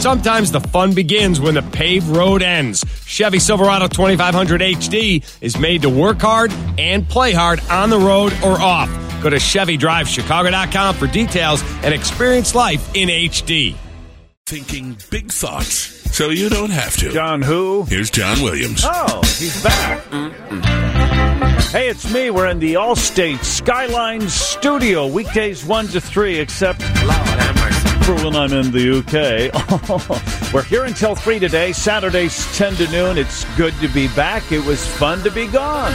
Sometimes the fun begins when the paved road ends. Chevy Silverado 2500 HD is made to work hard and play hard on the road or off. Go to ChevyDriveChicago.com for details and experience life in HD. Thinking big thoughts so you don't have to. John who? Here's John Williams. Oh, he's back. Hey, it's me. We're in the Allstate Skyline studio. Weekdays 1 to 3, except for when I'm in the UK. We're here until 3 today, Saturdays 10 to noon. It's good to be back. It was fun to be gone.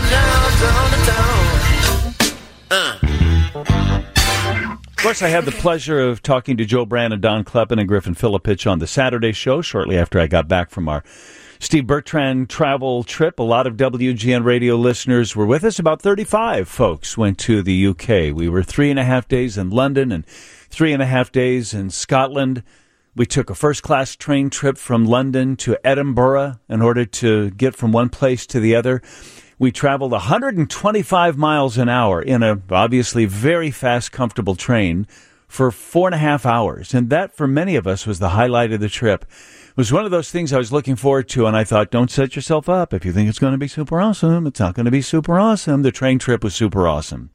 Of course, I had the pleasure of talking to Joe Brand, Don Kleppen, and Griffin Filipich on the Saturday show shortly after I got back from our Steve Bertrand travel trip. A lot of WGN radio listeners were with us. About 35 folks went to the UK. We were 3.5 days in London and 3.5 days in Scotland. We took a first-class train trip from London to Edinburgh in order to get from one place to the other. We traveled 125 miles an hour in a obviously very fast, comfortable train for 4.5 hours. And that, for many of us, was the highlight of the trip. It was one of those things I was looking forward to, and I thought, don't set yourself up. If you think it's going to be super awesome, it's not going to be super awesome. The train trip was super awesome.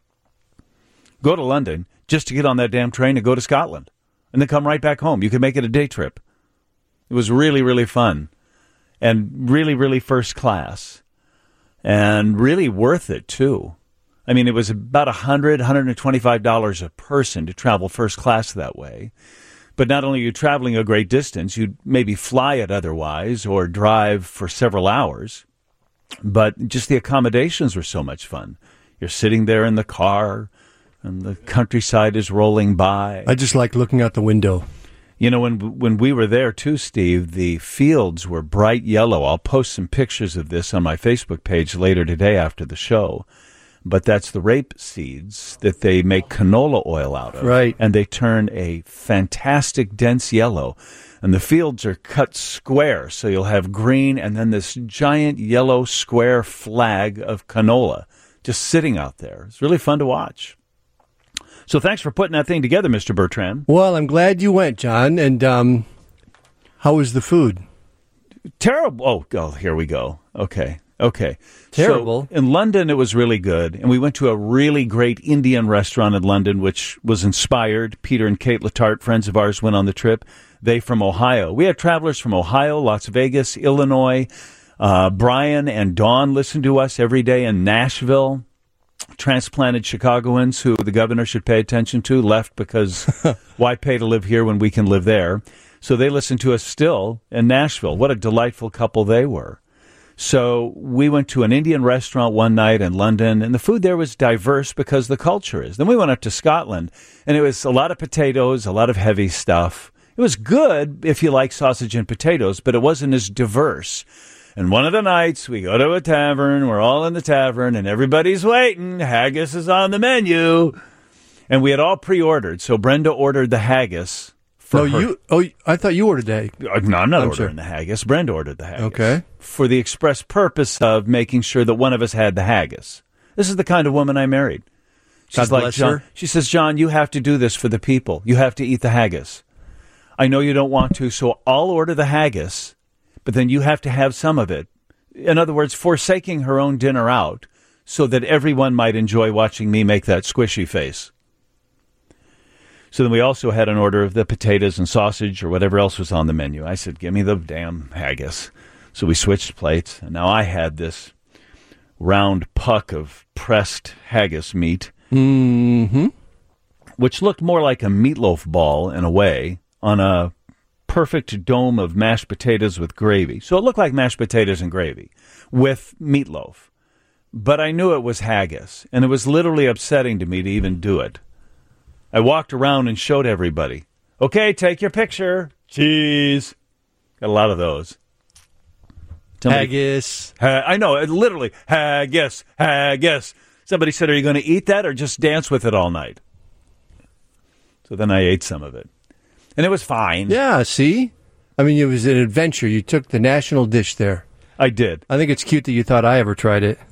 Go to London just to get on that damn train and go to Scotland, and then come right back home. You could make it a day trip. It was really, really fun, and really, really first class. And really worth it, too. I mean, it was about $125 a person to travel first class that way. But not only are you traveling a great distance, you'd maybe fly it otherwise or drive for several hours. But just the accommodations were so much fun. You're sitting there in the car, and the countryside is rolling by. I just like looking out the window. You know, when we were there, too, Steve, the fields were bright yellow. I'll post some pictures of this on my Facebook page later today after the show. But that's the rape seeds that they make canola oil out of. Right. And they turn a fantastic, dense yellow. And the fields are cut square, so you'll have green and then this giant yellow square flag of canola just sitting out there. It's really fun to watch. So thanks for putting that thing together, Mr. Bertrand. Well, I'm glad you went, John. And how was the food? Terrible. Oh, here we go. Okay. Terrible. So in London, it was really good. And we went to a really great Indian restaurant in London, which was inspired. Peter and Kate Letarte, friends of ours, went on the trip. They from Ohio. We had travelers from Ohio, Las Vegas, Illinois. Brian and Dawn listened to us every day in Nashville. Transplanted Chicagoans who the governor should pay attention to left because why pay to live here when we can live there? So they listen to us still in Nashville. What a delightful couple they were. So we went to an Indian restaurant one night in London, and the food there was diverse because the culture is. Then we went up to Scotland, and it was a lot of potatoes, a lot of heavy stuff. It was good if you like sausage and potatoes, but it wasn't as diverse. And one of the nights, we go to a tavern, we're all in the tavern, and everybody's waiting. Haggis is on the menu. And we had all pre-ordered, so Brenda ordered the haggis. I thought you ordered that. No, I'm not ordering the haggis. Brenda ordered the haggis. Okay. For the express purpose of making sure that one of us had the haggis. This is the kind of woman I married. She's God bless her. She says, John, you have to do this for the people. You have to eat the haggis. I know you don't want to, so I'll order the haggis. But then you have to have some of it. In other words, forsaking her own dinner out so that everyone might enjoy watching me make that squishy face. So then we also had an order of the potatoes and sausage or whatever else was on the menu. I said, give me the damn haggis. So we switched plates, and now I had this round puck of pressed haggis meat, which looked more like a meatloaf ball in a way on a perfect dome of mashed potatoes with gravy. So it looked like mashed potatoes and gravy with meatloaf. But I knew it was haggis, and it was literally upsetting to me to even do it. I walked around and showed everybody. Okay, take your picture. Cheese. Got a lot of those. Haggis. I know, literally. Haggis. Somebody said, are you going to eat that or just dance with it all night? So then I ate some of it. And it was fine. Yeah, see? I mean, it was an adventure. You took the national dish there. I did. I think it's cute that you thought I ever tried it.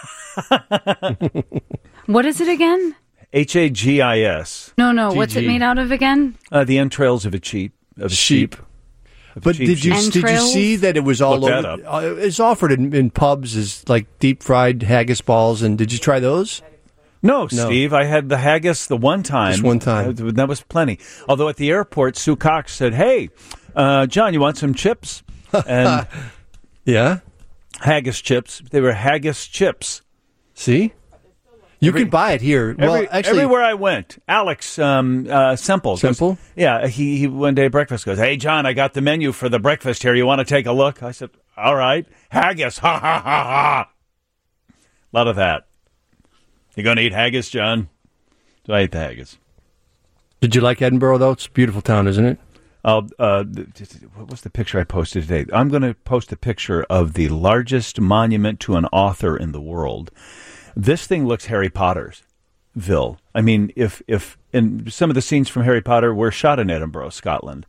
What is it again? Haggis. No. What's it made out of again? The entrails of a sheep. But did you see that it was all Look that over? It's offered in pubs as like deep fried haggis balls. And did you try those? No, Steve. I had the haggis the one time. Just one time. That was plenty. Although at the airport, Sue Cox said, "Hey, John, you want some chips?" And yeah, haggis chips. They were haggis chips. See? You can buy it here. Everywhere I went, Alex Semple. Semple? Yeah, he one day at breakfast goes, "Hey, John, I got the menu for the breakfast here. You want to take a look?" I said, "All right." Haggis, ha, ha, ha, ha. A lot of that. You going to eat haggis, John? So I ate the haggis. Did you like Edinburgh, though? It's a beautiful town, isn't it? What was the picture I posted today? I'm going to post a picture of the largest monument to an author in the world. This thing looks Harry Pottersville. I mean, if and some of the scenes from Harry Potter were shot in Edinburgh, Scotland.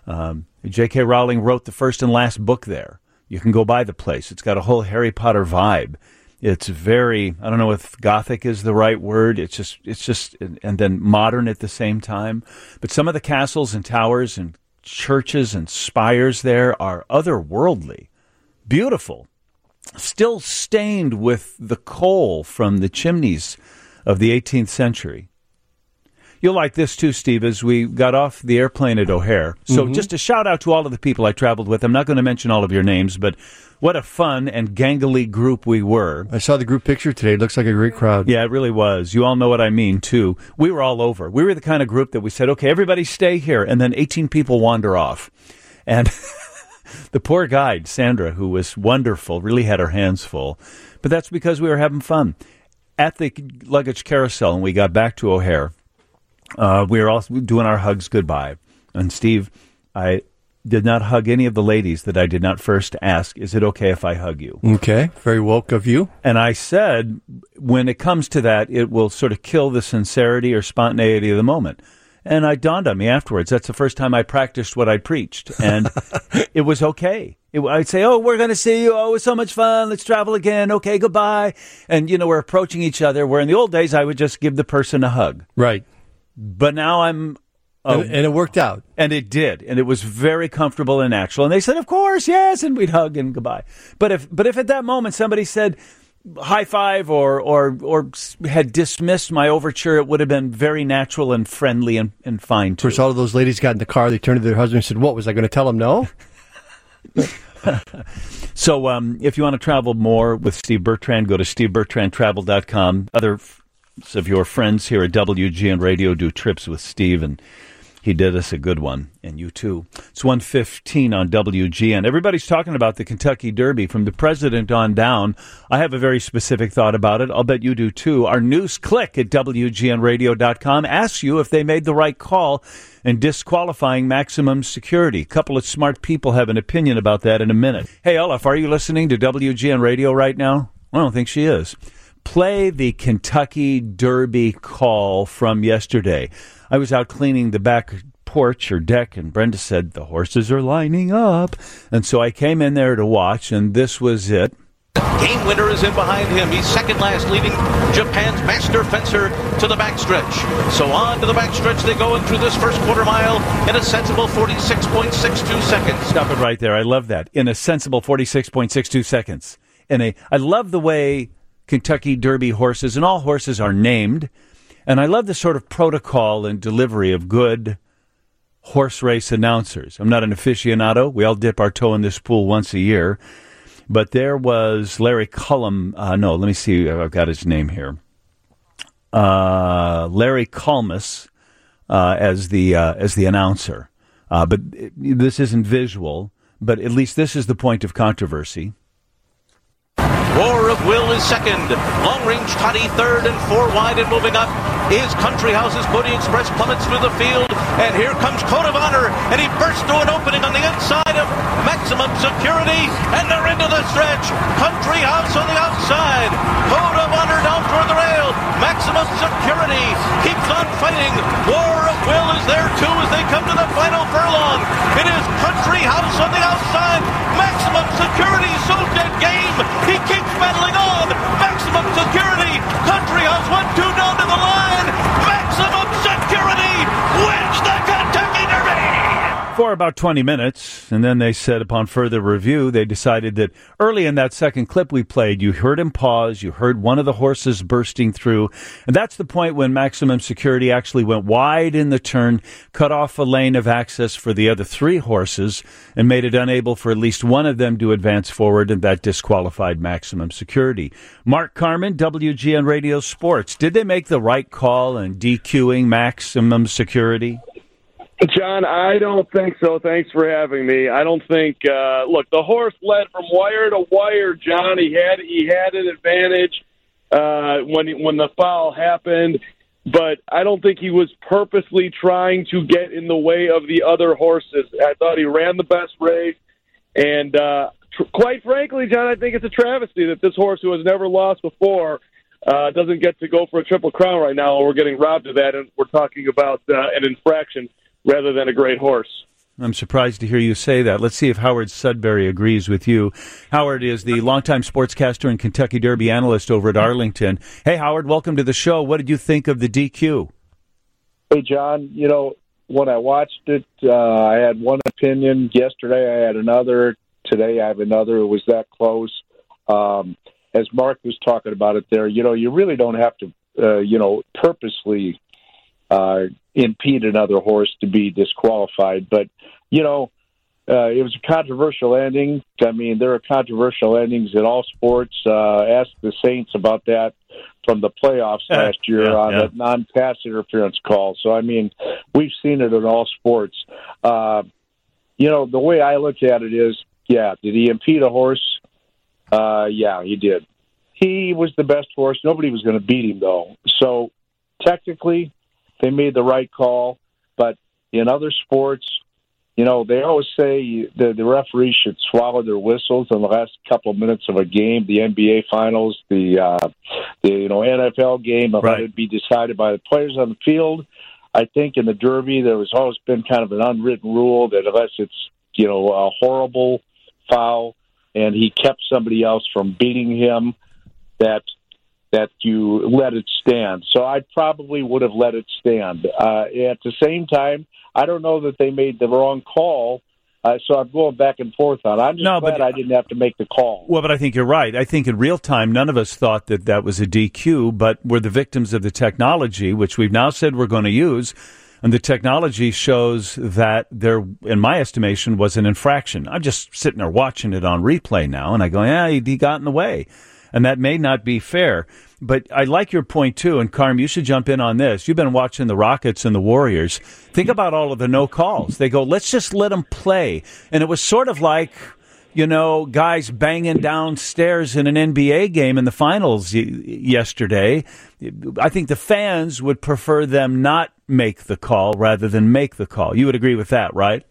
J.K. Rowling wrote the first and last book there. You can go by the place. It's got a whole Harry Potter vibe. It's very, I don't know if Gothic is the right word. It's just, and then modern at the same time. But some of the castles and towers and churches and spires there are otherworldly, beautiful, still stained with the coal from the chimneys of the 18th century. You'll like this too, Steve, as we got off the airplane at O'Hare. So just a shout out to all of the people I traveled with. I'm not going to mention all of your names, but what a fun and gangly group we were. I saw the group picture today. It looks like a great crowd. Yeah, it really was. You all know what I mean, too. We were all over. We were the kind of group that we said, okay, everybody stay here, and then 18 people wander off. And the poor guide, Sandra, who was wonderful, really had her hands full. But that's because we were having fun. At the luggage carousel, and we got back to O'Hare, we were all doing our hugs goodbye. And Steve, I did not hug any of the ladies that I did not first ask, is it okay if I hug you? Okay, very woke of you. And I said, when it comes to that, it will sort of kill the sincerity or spontaneity of the moment. And it dawned on me afterwards, that's the first time I practiced what I preached. And it was okay. I'd say, oh, we're going to see you. Oh, it was so much fun. Let's travel again. Okay, goodbye. And, we're approaching each other, where in the old days, I would just give the person a hug. Right. But now I'm... and it worked out. And it did. And it was very comfortable and natural. And they said, of course, yes. And we'd hug and goodbye. But if at that moment somebody said high five or had dismissed my overture, it would have been very natural and friendly and fine, too. Of course, all of those ladies got in the car. They turned to their husband and said, what, was I going to tell them no? So if you want to travel more with Steve Bertrand, go to stevebertrandtravel.com. Other of your friends here at WGN Radio do trips with Steve, and he did us a good one, and you too. It's 1:15 on WGN. Everybody's talking about the Kentucky Derby from the president on down. I have a very specific thought about it. I'll bet you do too. Our news click at WGNradio.com asks you if they made the right call in disqualifying maximum security. A couple of smart people have an opinion about that in a minute. Hey, Olaf, are you listening to WGN Radio right now? I don't think she is. Play the Kentucky Derby call from yesterday. I was out cleaning the back porch or deck, and Brenda said, the horses are lining up. And so I came in there to watch, and this was it. Game winner is in behind him. He's second last, leading Japan's master fencer to the backstretch. So on to the backstretch they go, and through this first quarter mile in a sensible 46.62 seconds. Stop it right there. I love that. In a sensible 46.62 seconds. I love the way Kentucky Derby horses, and all horses are named, and I love the sort of protocol and delivery of good horse race announcers. I'm not an aficionado. We all dip our toe in this pool once a year. But there was Larry Cullum. No, let me see. I've got his name here. Larry Culmus as the announcer. But this isn't visual, but at least this is the point of controversy. War of Will is second. Long Range Toddy third, and four wide and moving up is Country House's Pony Express plummets through the field. And here comes Code of Honor, and he bursts through an opening on the inside of Maximum Security, and they're into the stretch. Country House on the outside. Code of Honor down toward the rail. Maximum Security keeps on fighting. War of Will is there too as they come to the final furlong. It is Country House on the outside. Maximum Security so dead game. He keeps battling on. Maximum Security. Country House 1-2 down to the line. Maximum Security wins the Kentucky Derby. about 20 minutes, and then they said upon further review, they decided that early in that second clip we played, you heard him pause, you heard one of the horses bursting through, and that's the point when maximum security actually went wide in the turn, cut off a lane of access for the other three horses, and made it unable for at least one of them to advance forward, and that disqualified maximum security. Mark Carman, WGN Radio Sports. Did they make the right call in DQing maximum security? John, I don't think so. Thanks for having me. I don't think. Look, the horse led from wire to wire. John, he had an advantage when the foul happened, but I don't think he was purposely trying to get in the way of the other horses. I thought he ran the best race, and quite frankly, John, I think it's a travesty that this horse, who has never lost before, doesn't get to go for a Triple Crown right now. We're getting robbed of that, and we're talking about an infraction rather than a great horse. I'm surprised to hear you say that. Let's see if Howard Sudbury agrees with you. Howard is the longtime sportscaster and Kentucky Derby analyst over at Arlington. Hey, Howard, welcome to the show. What did you think of the DQ? Hey, John, when I watched it, I had one opinion. Yesterday I had another. Today I have another. It was that close. As Mark was talking about it there, you really don't have to, purposely impede another horse to be disqualified. But, it was a controversial ending. I mean, there are controversial endings in all sports. Ask the Saints about that from the playoffs last year on a non-pass interference call. So, I mean, we've seen it in all sports. The way I look at it is, did he impede a horse? Yeah, he did. He was the best horse. Nobody was going to beat him, though. So, technically, they made the right call, but in other sports, they always say the referees should swallow their whistles in the last couple of minutes of a game, the NBA Finals, the NFL game, and let it be decided by the players on the field. I think in the Derby, there has always been kind of an unwritten rule that unless it's, a horrible foul and he kept somebody else from beating him, that you let it stand. So I probably would have let it stand. At the same time, I don't know that they made the wrong call, so I'm going back and forth on it. I'm just glad I didn't have to make the call. Well, but I think you're right. I think in real time, none of us thought that was a DQ, but we're the victims of the technology, which we've now said we're going to use, and the technology shows that there, in my estimation, was an infraction. I'm just sitting there watching it on replay now, and I go, he got in the way. And that may not be fair. But I like your point, too. And, Carm, you should jump in on this. You've been watching the Rockets and the Warriors. Think about all of the no calls. They go, let's just let them play. And it was sort of like, guys banging downstairs in an NBA game in the finals yesterday. I think the fans would prefer them not make the call rather than make the call. You would agree with that, right?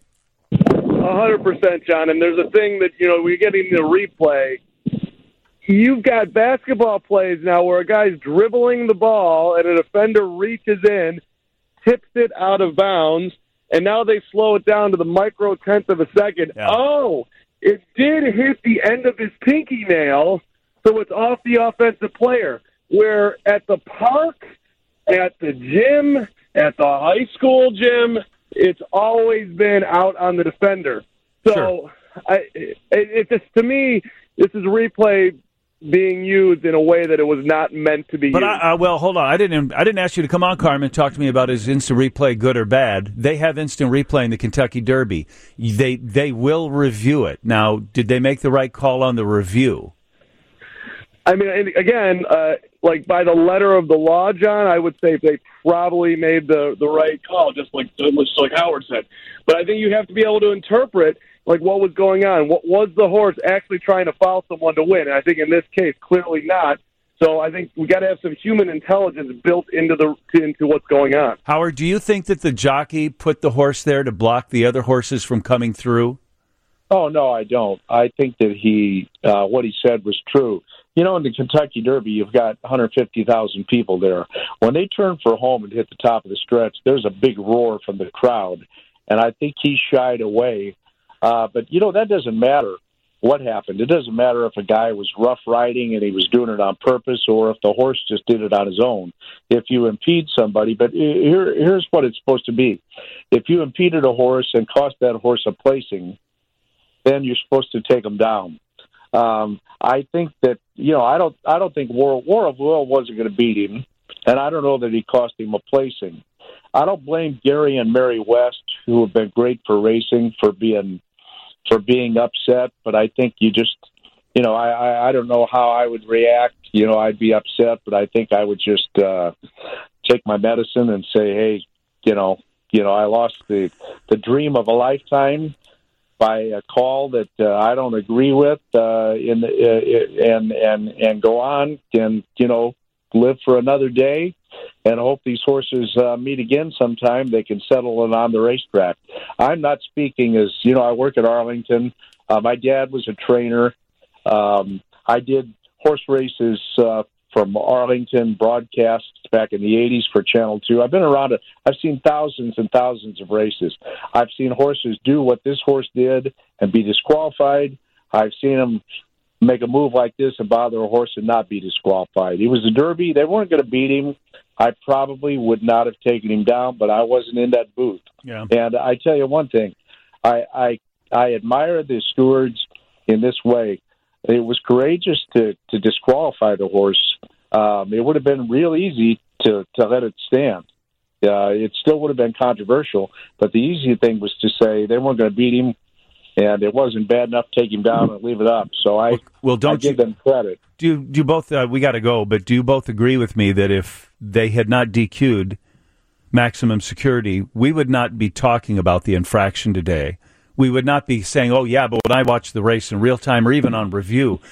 100%, John. And there's a thing that, we're getting the replay. You've got basketball plays now where a guy's dribbling the ball and a defender reaches in, tips it out of bounds, and now they slow it down to the micro tenth of a second. Yeah. Oh, it did hit the end of his pinky nail, so it's off the offensive player. Where at the park, at the gym, at the high school gym, it's always been out on the defender. So sure. To me, this is replay being used in a way that it was not meant to be used. But hold on. I didn't ask you to come on, Carmen, and talk to me about is instant replay good or bad. They have instant replay in the Kentucky Derby. They will review it. Now, did they make the right call on the review? I mean, again, like by the letter of the law, John, I would say they probably made the right call, just like Howard said. But I think you have to be able to interpret like what was going on. What was the horse actually trying to foul someone to win? And I think in this case, clearly not. So I think we got to have some human intelligence built into what's going on. Howard, do you think that the jockey put the horse there to block the other horses from coming through? Oh, no, I don't. I think that what he said was true. In the Kentucky Derby, you've got 150,000 people there. When they turn for home and hit the top of the stretch, there's a big roar from the crowd. And I think he shied away. But, that doesn't matter. what happened. It doesn't matter if a guy was rough riding and he was doing it on purpose or if the horse just did it on his own. If you impede somebody, but here's what it's supposed to be. If you impeded a horse and cost that horse a placing, then you're supposed to take him down. I think that, I don't think War of Will wasn't going to beat him, and I don't know that he cost him a placing. I don't blame Gary and Mary West, who have been great for racing, for being upset, but I think you just, I don't know how I would react. I'd be upset, but I think I would just take my medicine and say, hey, I lost the dream of a lifetime by a call that I don't agree with, and go on and live for another day, and hope these horses meet again sometime. They can settle it on the racetrack. I'm not speaking as I work at Arlington. My dad was a trainer. I did horse races from Arlington broadcasts back in the 80s for Channel 2. I've been around it. I've seen thousands and thousands of races. I've seen horses do what this horse did and be disqualified. I've seen them make a move like this and bother a horse and not be disqualified. He was a Derby. They weren't going to beat him. I probably would not have taken him down, but I wasn't in that booth. Yeah. And I tell you one thing, I admire the stewards in this way. It was courageous to disqualify the horse. It would have been real easy to let it stand. It still would have been controversial, but the easy thing was to say they weren't going to beat him, and it wasn't bad enough to take him down and leave it up. So I give them credit. Do you both? We got to go, but do you both agree with me that if they had not DQ'd Maximum Security, we would not be talking about the infraction today? We would not be saying, oh, yeah, but when I watch the race in real time or even on review,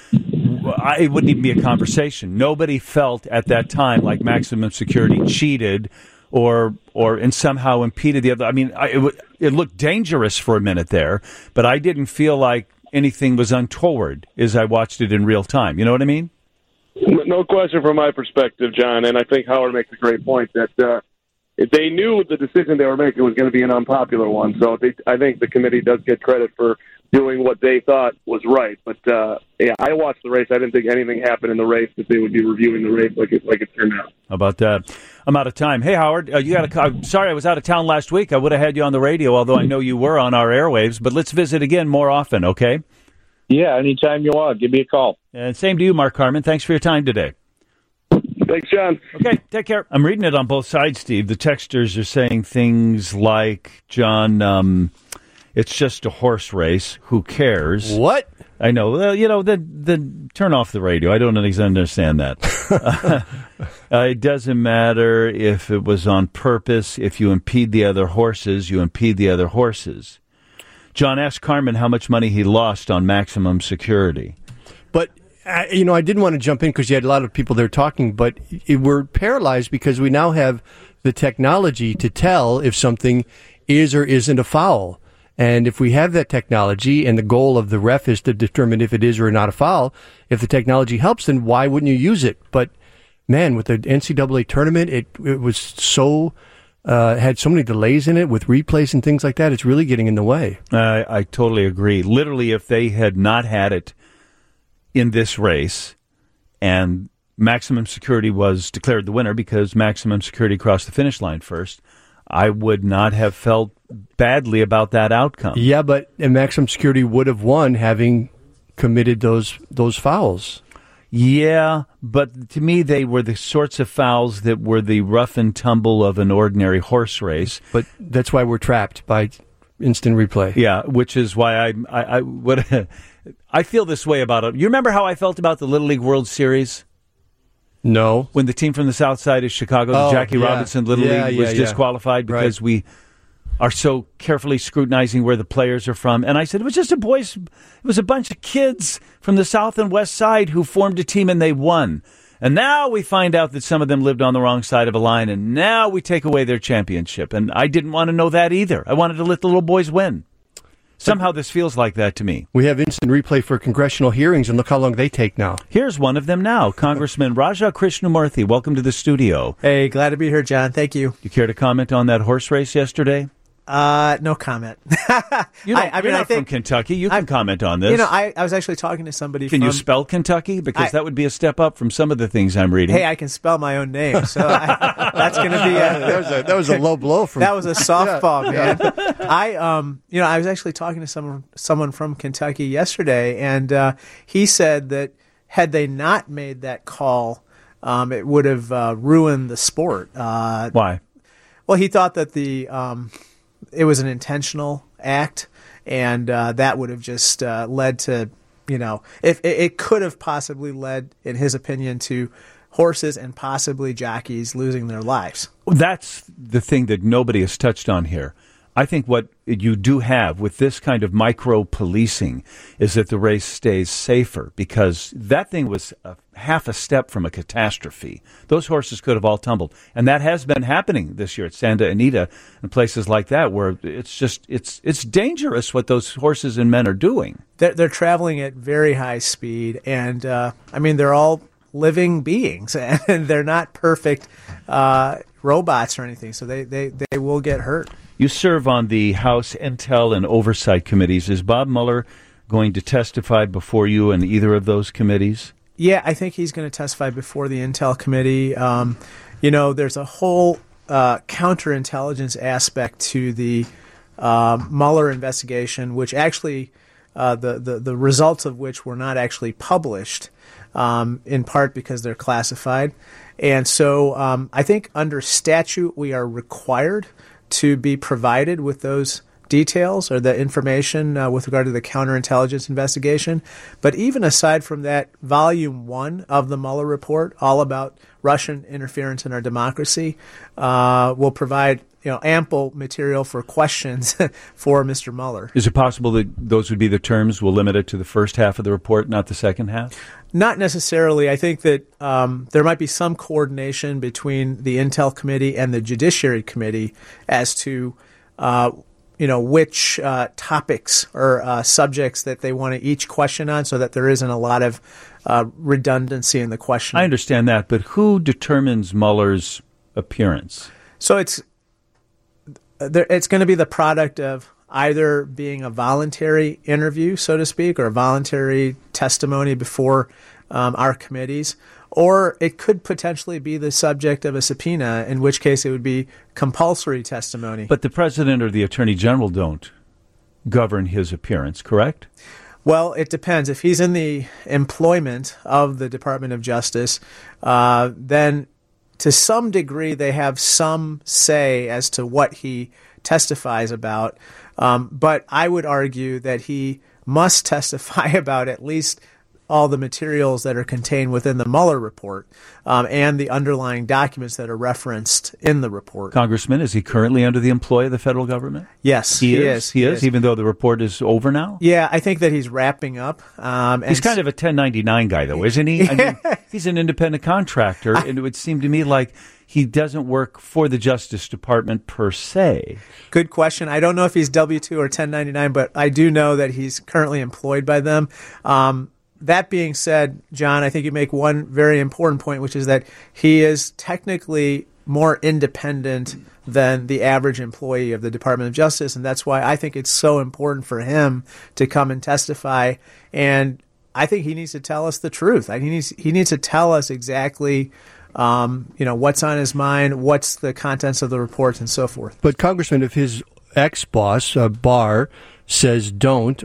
it wouldn't even be a conversation. Nobody felt at that time like Maximum Security cheated or and somehow impeded the other. I mean, it looked dangerous for a minute there, but I didn't feel like anything was untoward as I watched it in real time. You know what I mean? No question from my perspective, John, and I think Howard makes a great point that they knew the decision they were making was going to be an unpopular one. So I think the committee does get credit for doing what they thought was right. But, I watched the race. I didn't think anything happened in the race that they would be reviewing the race like it turned out. How about that? I'm out of time. Hey, Howard, I'm sorry I was out of town last week. I would have had you on the radio, although I know you were on our airwaves. But let's visit again more often, okay? Yeah, anytime you want. Give me a call. And same to you, Mark Carman. Thanks for your time today. Thanks, John. Okay, take care. I'm reading it on both sides, Steve. The texters are saying things like, John, it's just a horse race. Who cares? What? I know. Well, then turn off the radio. I don't understand that. It doesn't matter if it was on purpose. If you impede the other horses, you impede the other horses. John asked Carman how much money he lost on Maximum Security. But I didn't want to jump in because you had a lot of people there talking, but we're paralyzed because we now have the technology to tell if something is or isn't a foul. And if we have that technology and the goal of the ref is to determine if it is or not a foul, if the technology helps, then why wouldn't you use it? But, man, with the NCAA tournament, it was so... had so many delays in it with replays and things like that. It's really getting in the way. I totally agree. Literally, if they had not had it in this race and Maximum Security was declared the winner because Maximum Security crossed the finish line first, I would not have felt badly about that outcome. Yeah, but Maximum Security would have won having committed those fouls. Yeah, but to me, they were the sorts of fouls that were the rough and tumble of an ordinary horse race. But that's why we're trapped by instant replay. Yeah, which is why I feel this way about it. You remember how I felt about the Little League World Series? No. When the team from the south side of Chicago, the Jackie Robinson Little League, was disqualified because we are so carefully scrutinizing where the players are from. And I said, it was just it was a bunch of kids from the south and west side who formed a team and they won. And now we find out that some of them lived on the wrong side of a line, and now we take away their championship. And I didn't want to know that either. I wanted to let the little boys win. Somehow this feels like that to me. We have instant replay for congressional hearings, and look how long they take now. Here's one of them now. Congressman Raja Krishnamurthy, welcome to the studio. Hey, glad to be here, John. Thank you. You care to comment on that horse race yesterday? No comment. You're not from Kentucky. You can comment on this. I was actually talking to somebody Can you spell Kentucky? Because that would be a step up from some of the things I'm reading. Hey, I can spell my own name, so that's going to be that was a low blow from. That was a softball, man. I was actually talking to someone from Kentucky yesterday, and he said that had they not made that call, it would have ruined the sport. Why? Well, he thought that it was an intentional act, and that would have just led to, if it could have possibly led, in his opinion, to horses and possibly jockeys losing their lives. That's the thing that nobody has touched on here. I think what you do have with this kind of micro-policing is that the race stays safer, because that thing was half a step from a catastrophe. Those horses could have all tumbled. And that has been happening this year at Santa Anita and places like that, where it's dangerous what those horses and men are doing. They're traveling at very high speed, and they're all living beings, and they're not perfect robots or anything, so they will get hurt. You serve on the House Intel and Oversight Committees. Is Bob Mueller going to testify before you in either of those committees? Yeah, I think he's going to testify before the Intel Committee. There's a whole counterintelligence aspect to the Mueller investigation, which actually the results of which were not actually published, in part because they're classified. And so I think under statute we are required to be provided with those details or the information with regard to the counterintelligence investigation. But even aside from that, Volume 1 of the Mueller report, all about Russian interference in our democracy, will provide ample material for questions for Mr. Mueller. Is it possible that those would be the terms? We'll limit it to the first half of the report, not the second half? Not necessarily. I think that there might be some coordination between the Intel Committee and the Judiciary Committee as to which topics or subjects that they want to each question on, so that there isn't a lot of redundancy in the question. I understand that, but who determines Mueller's appearance? So it's going to be the product of either being a voluntary interview, so to speak, or a voluntary testimony before our committees, or it could potentially be the subject of a subpoena, in which case it would be compulsory testimony. But the president or the attorney general don't govern his appearance, correct? Well, it depends. If he's in the employment of the Department of Justice, then to some degree they have some say as to what he testifies about. But I would argue that he must testify about at least all the materials that are contained within the Mueller report and the underlying documents that are referenced in the report. Congressman, is he currently under the employ of the federal government? Yes, he is. He is, even though the report is over now? Yeah, I think that he's wrapping up. He's kind of a 1099 guy, though, isn't he? I mean, he's an independent contractor, and it would seem to me like he doesn't work for the Justice Department per se. Good question. I don't know if he's W-2 or 1099, but I do know that he's currently employed by them. That being said, John, I think you make one very important point, which is that he is technically more independent than the average employee of the Department of Justice, and that's why I think it's so important for him to come and testify. And I think he needs to tell us the truth. He needs to tell us exactly what's on his mind, what's the contents of the reports, and so forth. But Congressman, if his ex-boss, Barr, says don't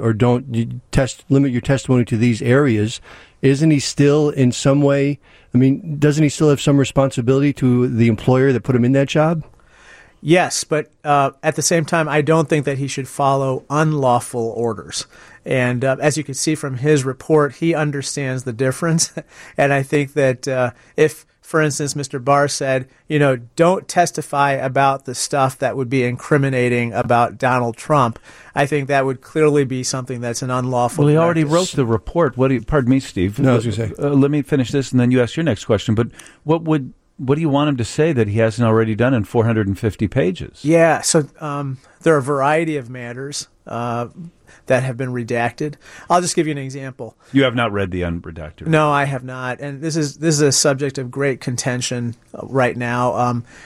limit your testimony to these areas, isn't he still in some way, doesn't he still have some responsibility to the employer that put him in that job? Yes, but at the same time, I don't think that he should follow unlawful orders. And as you can see from his report, he understands the difference. And I think that if, for instance, Mr. Barr said, don't testify about the stuff that would be incriminating about Donald Trump, I think that would clearly be something that's an unlawful practice. Well, he already practice. wrote the report. Pardon me, Steve. No, I was going to say. Let me finish this, and then you ask your next question. But what do you want him to say that he hasn't already done in 450 pages? Yeah, so there are a variety of matters that have been redacted. I'll just give you an example. You have not read the unredacted? No, I have not, and this is a subject of great contention right now.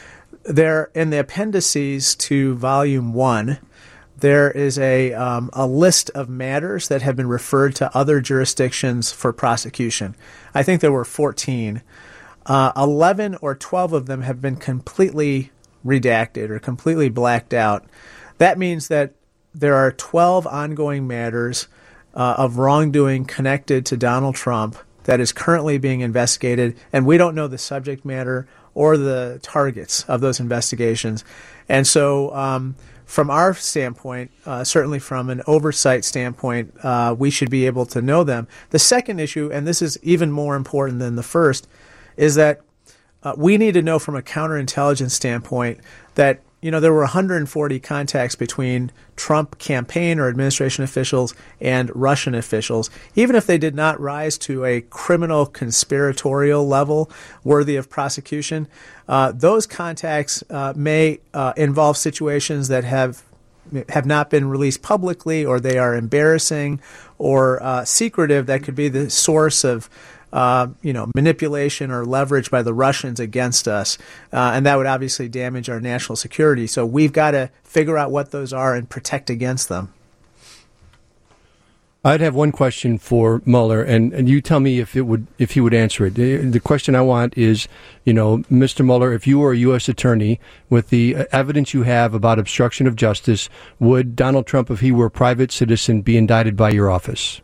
there in the appendices to Volume 1, there is a list of matters that have been referred to other jurisdictions for prosecution. I think there were 14. 11 or 12 of them have been completely redacted or completely blacked out. That means that there are 12 ongoing matters of wrongdoing connected to Donald Trump that is currently being investigated, and we don't know the subject matter or the targets of those investigations. And so from our standpoint, certainly from an oversight standpoint, we should be able to know them. The second issue, and this is even more important than the first, is that we need to know from a counterintelligence standpoint that there were 140 contacts between Trump campaign or administration officials and Russian officials. Even if they did not rise to a criminal conspiratorial level worthy of prosecution, those contacts may involve situations that have not been released publicly, or they are embarrassing or secretive, that could be the source of manipulation or leverage by the Russians against us. And that would obviously damage our national security. So we've got to figure out what those are and protect against them. I'd have one question for Mueller, and you tell me if he would answer it. The question I want is, Mr. Mueller, if you were a U.S. attorney with the evidence you have about obstruction of justice, would Donald Trump, if he were a private citizen, be indicted by your office?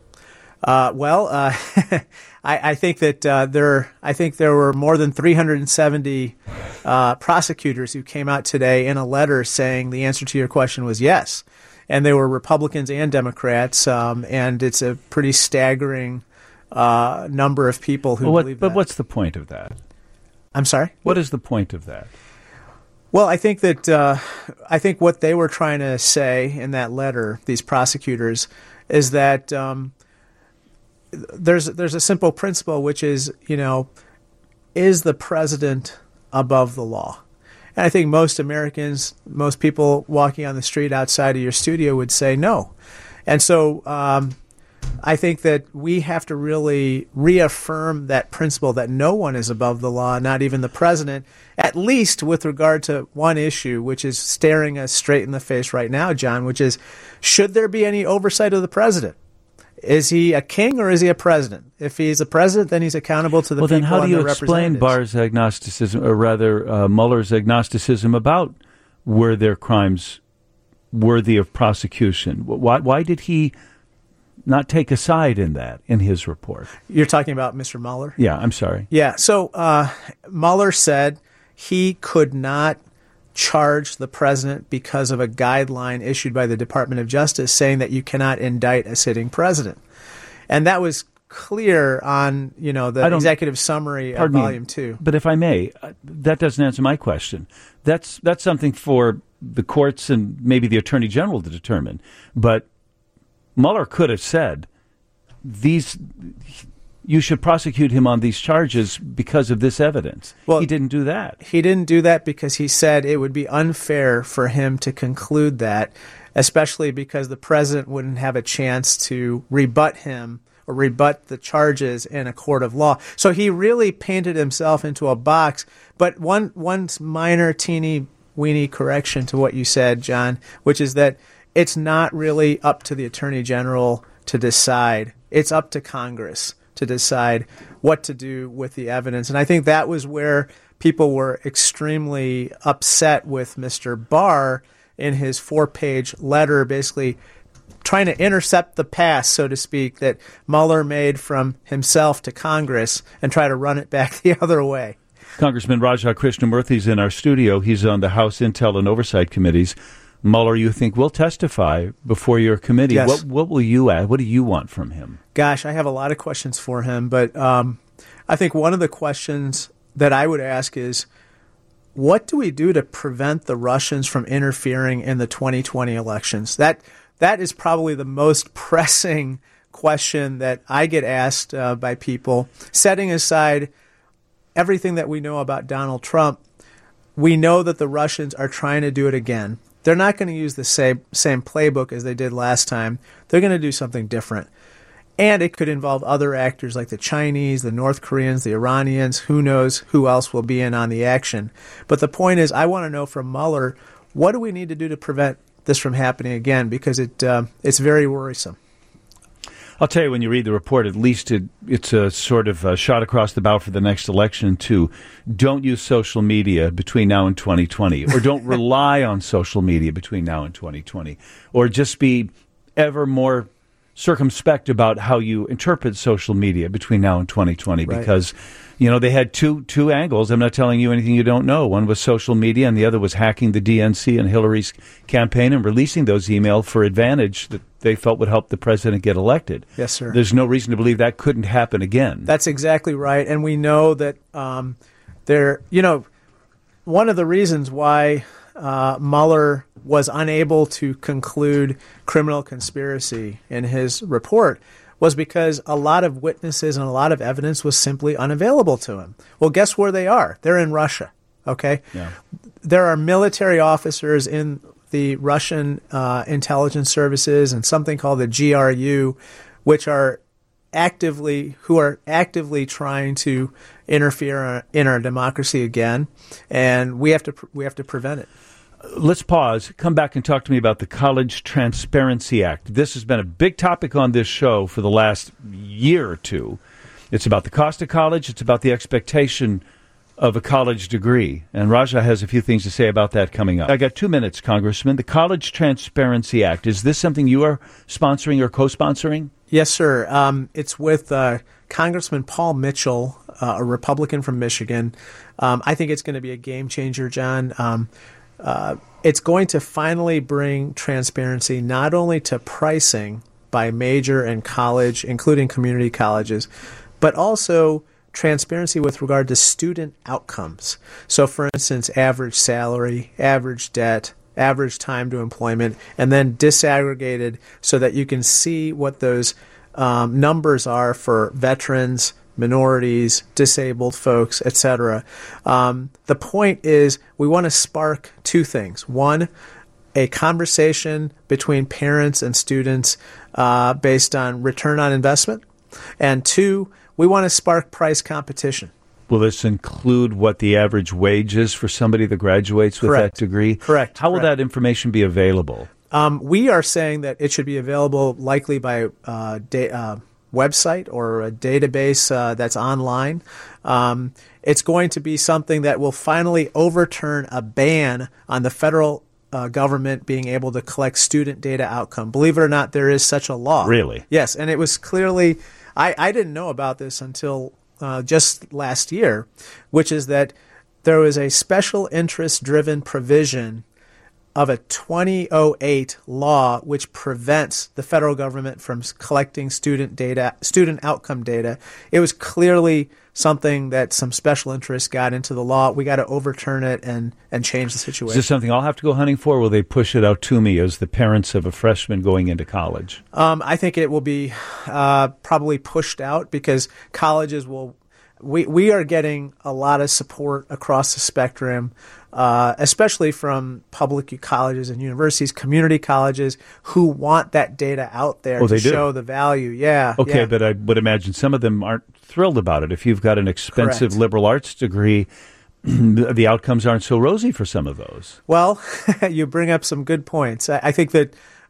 I think that there were more than 370 prosecutors who came out today in a letter saying the answer to your question was yes, and they were Republicans and Democrats, and it's a pretty staggering number of people who believe that. But what's the point of that? I'm sorry? What is the point of that? Well, I think that what they were trying to say in that letter, these prosecutors, is that there's a simple principle, which is, is the president above the law? And I think most Americans, most people walking on the street outside of your studio would say no. And so I think that we have to really reaffirm that principle that no one is above the law, not even the president, at least with regard to one issue, which is staring us straight in the face right now, John, which is, should there be any oversight of the president? Is he a king or is he a president? If he's a president, then he's accountable to the people. Well, then how do you explain Barr's agnosticism, or rather Mueller's agnosticism about were there crimes worthy of prosecution? Why did he not take a side in that in his report? You're talking about Mr. Mueller? Yeah, I'm sorry. Yeah, so Mueller said he could not charge the president because of a guideline issued by the Department of Justice saying that you cannot indict a sitting president. And that was clear on, the executive summary of Volume 2. But if I may, that doesn't answer my question. That's something for the courts and maybe the Attorney General to determine. But Mueller could have said, you should prosecute him on these charges because of this evidence. Well, he didn't do that. He didn't do that because he said it would be unfair for him to conclude that, especially because the president wouldn't have a chance to rebut him or rebut the charges in a court of law. So he really painted himself into a box. But one minor, teeny, weeny correction to what you said, John, which is that it's not really up to the Attorney General to decide. It's up to Congress to decide what to do with the evidence. And I think that was where people were extremely upset with Mr. Barr in his 4-page letter, basically trying to intercept the pass, so to speak, that Mueller made from himself to Congress and try to run it back the other way. Congressman Raja Krishnamurthy is in our studio. He's on the House Intel and Oversight Committees. Mueller, you think, will testify before your committee. Yes. What will you add? What do you want from him? Gosh, I have a lot of questions for him, but I think one of the questions that I would ask is, what do we do to prevent the Russians from interfering in the 2020 elections? That is probably the most pressing question that I get asked by people. Setting aside everything that we know about Donald Trump, we know that the Russians are trying to do it again. They're not going to use the same playbook as they did last time. They're going to do something different. And it could involve other actors like the Chinese, the North Koreans, the Iranians. Who knows who else will be in on the action. But the point is, I want to know from Mueller, what do we need to do to prevent this from happening again? Because it's very worrisome. I'll tell you, when you read the report, at least it's a sort of a shot across the bow for the next election, too. Don't use social media between now and 2020, or don't rely on social media between now and 2020, or just be ever more circumspect about how you interpret social media between now and 2020, Right. because, they had two angles. I'm not telling you anything you don't know. One was social media, and the other was hacking the DNC and Hillary's campaign and releasing those emails for advantage that they felt would help the president get elected. Yes, sir. There's no reason to believe that couldn't happen again. That's exactly right. And we know that one of the reasons why Mueller was unable to conclude criminal conspiracy in his report was because a lot of witnesses and a lot of evidence was simply unavailable to him. Well, guess where they are? They're in Russia, okay? Yeah. There are military officers in the Russian intelligence services and something called the GRU, which are actively trying to interfere in our democracy again, and we have to prevent it. Let's pause. Come back and talk to me about the College Transparency Act. This has been a big topic on this show for the last year or two. It's about the cost of college. It's about the expectation of a college degree. And Raja has a few things to say about that coming up. I got 2 minutes, Congressman. The College Transparency Act. Is this something you are sponsoring or co-sponsoring? Yes, sir. It's with Congressman Paul Mitchell, a Republican from Michigan. I think it's going to be a game changer, John. It's going to finally bring transparency not only to pricing by major and college, including community colleges, but also transparency with regard to student outcomes. So, for instance, average salary, average debt, average time to employment, and then disaggregated so that you can see what those numbers are for veterans, minorities, disabled folks, etc. The point is we want to spark two things. One, a conversation between parents and students based on return on investment. And two, we want to spark price competition. Will this include what the average wage is for somebody that graduates with Correct. that degree? Correct. How will that information be available? We are saying that it should be available likely by website or a database that's online. It's going to be something that will finally overturn a ban on the federal government being able to collect student data outcome. Believe it or not, there is such a law. Really? Yes, and it was clearly, I didn't know about this until just last year, which is that there was a special interest-driven provision of a 2008 law which prevents the federal government from collecting student outcome data. It was clearly something that some special interests got into the law. We got to overturn it and change the situation. Is this something I'll have to go hunting for, or will they push it out to me as the parents of a freshman going into college? I think it will be probably pushed out because colleges will. We are getting a lot of support across the spectrum, especially from public colleges and universities, community colleges, who want that data out there to show the value. Yeah. Okay, yeah. but I would imagine some of them aren't thrilled about it. If you've got an expensive Correct. liberal arts degree, the outcomes aren't so rosy for some of those. Well, you bring up some good points. I think that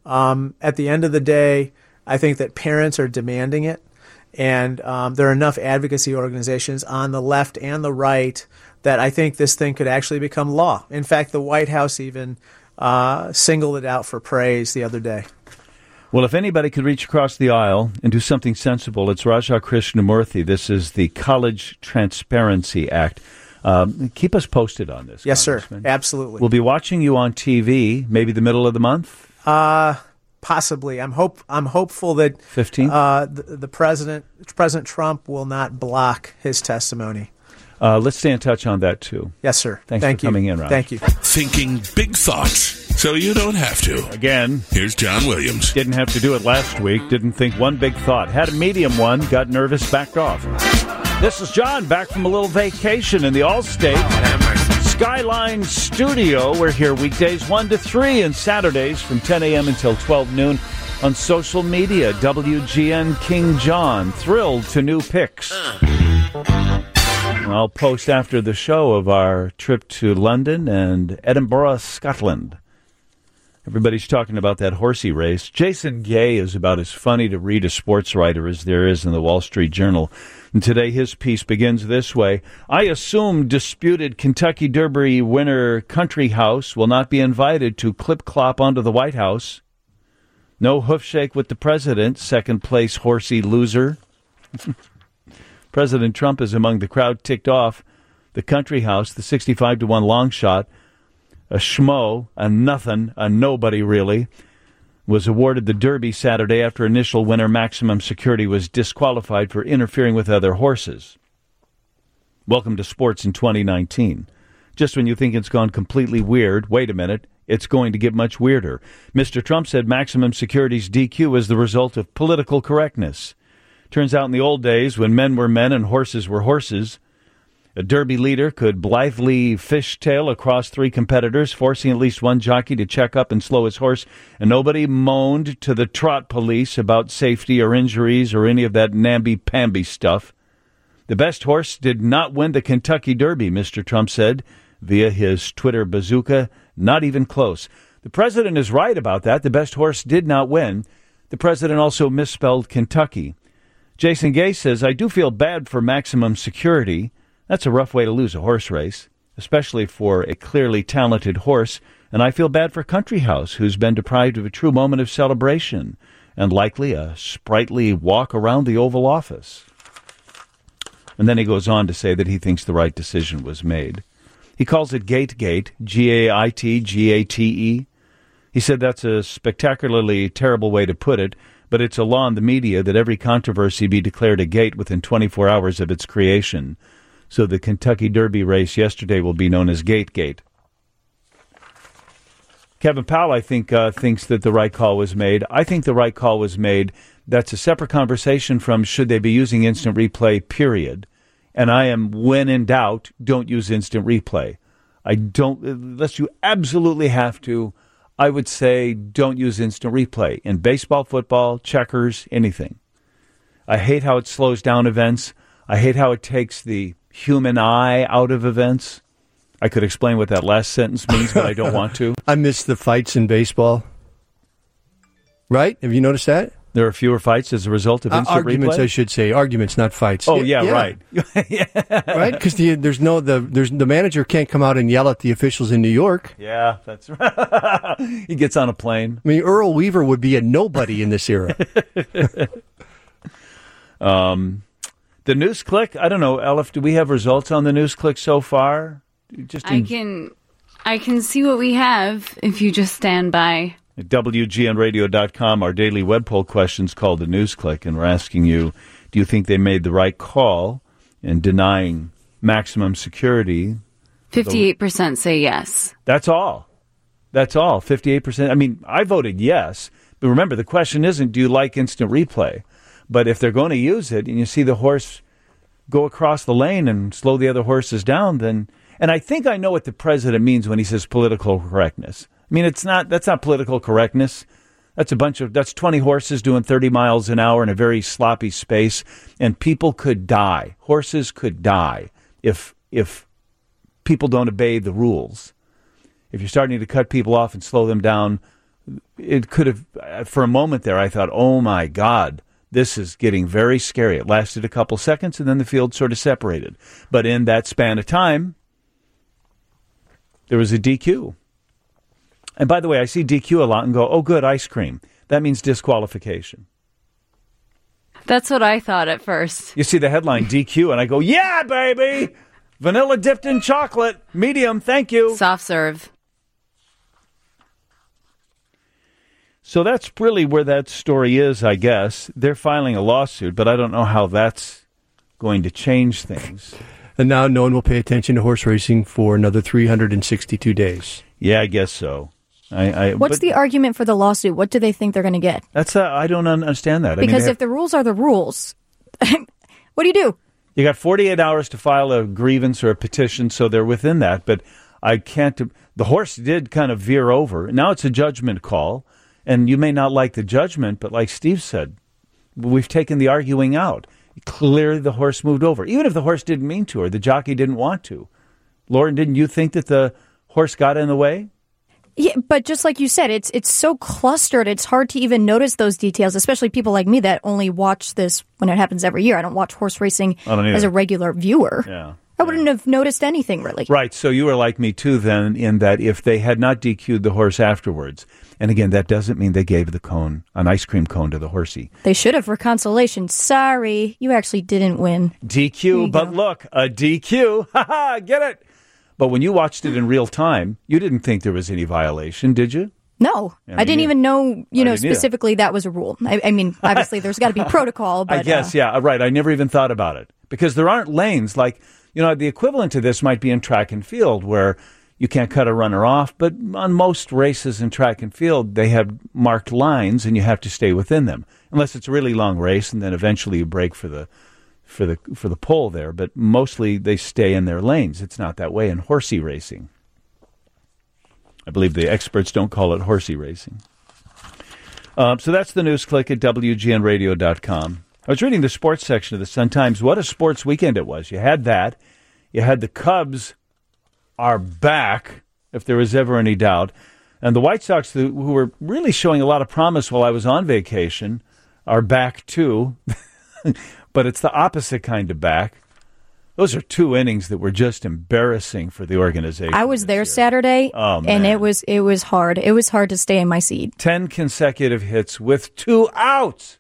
at the end of the day, I think that parents are demanding it. And there are enough advocacy organizations on the left and the right that I think this thing could actually become law. In fact, the White House even singled it out for praise the other day. Well, if anybody could reach across the aisle and do something sensible, it's Raja Krishnamurthy. This is the College Transparency Act. Keep us posted on this. Yes, sir. Congressman. Absolutely. We'll be watching you on TV, maybe the middle of the month. Possibly. I'm hopeful that 15th? the President Trump will not block his testimony. Let's stay in touch on that, too. Yes, sir. Thank Thank you for coming in, Ron. Thank you. Thinking big thoughts so you don't have to. Again, Here's John Williams. didn't have to do it last week. Didn't think one big thought. Had a medium one. Got nervous. Backed off. This is John, back from a little vacation in the Allstate Skyline Studio. We're here weekdays 1 to 3 and Saturdays from 10 a.m. until 12 noon. On social media, WGN King John, thrilled to new pics. I'll post after the show of our trip to London and Edinburgh, Scotland. Everybody's talking about that horsey race. Jason Gay is about as funny to read a sports writer as there is in the Wall Street Journal. And today his piece begins this way. I assume disputed Kentucky Derby winner Country House will not be invited to clip-clop onto the White House. No hoof shake with the president, second-place horsey loser. President Trump is among the crowd ticked off. The Country House, the 65-1 long shot, a schmo, a nothing, a nobody really, was awarded the Derby Saturday after initial winner Maximum Security was disqualified for interfering with other horses. Welcome to sports in 2019. Just when you think it's gone completely weird, wait a minute, it's going to get much weirder. Mr. Trump said Maximum Security's DQ was the result of political correctness. Turns out in the old days, when men were men and horses were horses, a Derby leader could blithely fishtail across three competitors, forcing at least one jockey to check up and slow his horse, and nobody moaned to the trot police about safety or injuries or any of that namby-pamby stuff. The best horse did not win the Kentucky Derby, Mr. Trump said via his Twitter bazooka. Not even close. The president is right about that. The best horse did not win. The president also misspelled Kentucky. Jason Gay says, I do feel bad for Maximum Security. That's a rough way to lose a horse race, especially for a clearly talented horse. And I feel bad for Country House, who's been deprived of a true moment of celebration and likely a sprightly walk around the Oval Office. And then he goes on to say that he thinks the right decision was made. He calls it Gategate, G-A-I-T-G-A-T-E. He said that's a spectacularly terrible way to put it, but it's a law in the media that every controversy be declared a gate within 24 hours of its creation. So the Kentucky Derby race yesterday will be known as Gategate. Kevin Powell, I think, thinks that the right call was made. I think the right call was made. That's a separate conversation from should they be using instant replay, period. And I am, when in doubt, don't use instant replay. I don't, unless you absolutely have to, I would say don't use instant replay. In baseball, football, checkers, anything. I hate how it slows down events. I hate how it takes the human eye out of events. I could explain what that last sentence means, but I don't want to. I miss the fights in baseball. Right? Have you noticed that? There are fewer fights as a result of instant arguments, replay? I should say. Arguments, not fights. Oh, yeah. Right. Right? Because the manager can't come out and yell at the officials in New York. Yeah, that's right. He gets on a plane. I mean, Earl Weaver would be a nobody in this era. The News Click, I don't know, Elif, do we have results on the News Click so far? I can see what we have if you just stand by. At WGNradio.com, our daily web poll question's called the News Click, and we're asking you, do you think they made the right call in denying maximum security? 58% say yes. That's all. 58%. I mean, I voted yes. But remember, the question isn't, do you like instant replay? But if they're going to use it and you see the horse go across the lane and slow the other horses down, then... And I think I know what the president means when he says political correctness. I mean, that's not political correctness. That's 20 horses doing 30 miles an hour in a very sloppy space, and people could die. Horses could die if people don't obey the rules. If you're starting to cut people off and slow them down, it could have, for a moment there, I thought, oh my God, this is getting very scary. It lasted a couple seconds, and then the field sort of separated. But in that span of time, there was a DQ. And by the way, I see DQ a lot and go, oh, good, ice cream. That means disqualification. That's what I thought at first. You see the headline, DQ, and I go, yeah, baby! Vanilla dipped in chocolate. Medium, thank you. Soft serve. So that's really where that story is, I guess. They're filing a lawsuit, but I don't know how that's going to change things. And now no one will pay attention to horse racing for another 362 days. Yeah, I guess so. What's the argument for the lawsuit? What do they think they're going to get? I don't understand that. Because if the rules are the rules, what do you do? You got 48 hours to file a grievance or a petition, so they're within that. But I can't. The horse did kind of veer over. Now it's a judgment call, And you may not like the judgment, but like Steve said, we've taken the arguing out. Clearly the horse moved over, even if the horse didn't mean to or the jockey didn't want to. Lauren, didn't you think that the horse got in the way? Yeah, but just like you said, it's so clustered, it's hard to even notice those details, especially people like me that only watch this when it happens every year. I don't watch horse racing as a regular viewer. Yeah. I wouldn't have noticed anything, really. Right, so you were like me, too, then, in that if they had not DQ'd the horse afterwards, and again, that doesn't mean they gave the cone, an ice cream cone to the horsey. They should have for consolation. Sorry, you actually didn't win. DQ, but look, a DQ. Ha-ha, get it? But when you watched it in real time, you didn't think there was any violation, did you? No, Yeah, I didn't even know, either. specifically that was a rule. I mean, obviously there's got to be protocol, but... I guess, yeah, right. I never even thought about it. Because there aren't lanes like, the equivalent to this might be in track and field where you can't cut a runner off. But on most races in track and field, they have marked lines and you have to stay within them. Unless it's a really long race and then eventually you break for the pole there. But mostly they stay in their lanes. It's not that way in horsey racing. I believe the experts don't call it horsey racing. So that's the news click at WGNradio.com. I was reading the sports section of the Sun-Times. What a sports weekend it was. You had that. You had the Cubs are back, if there was ever any doubt. And the White Sox, who were really showing a lot of promise while I was on vacation, are back too. But it's the opposite kind of back. Those are 2 innings that were just embarrassing for the organization. I was there Saturday, and it was hard. It was hard to stay in my seat. 10 consecutive hits with 2 outs.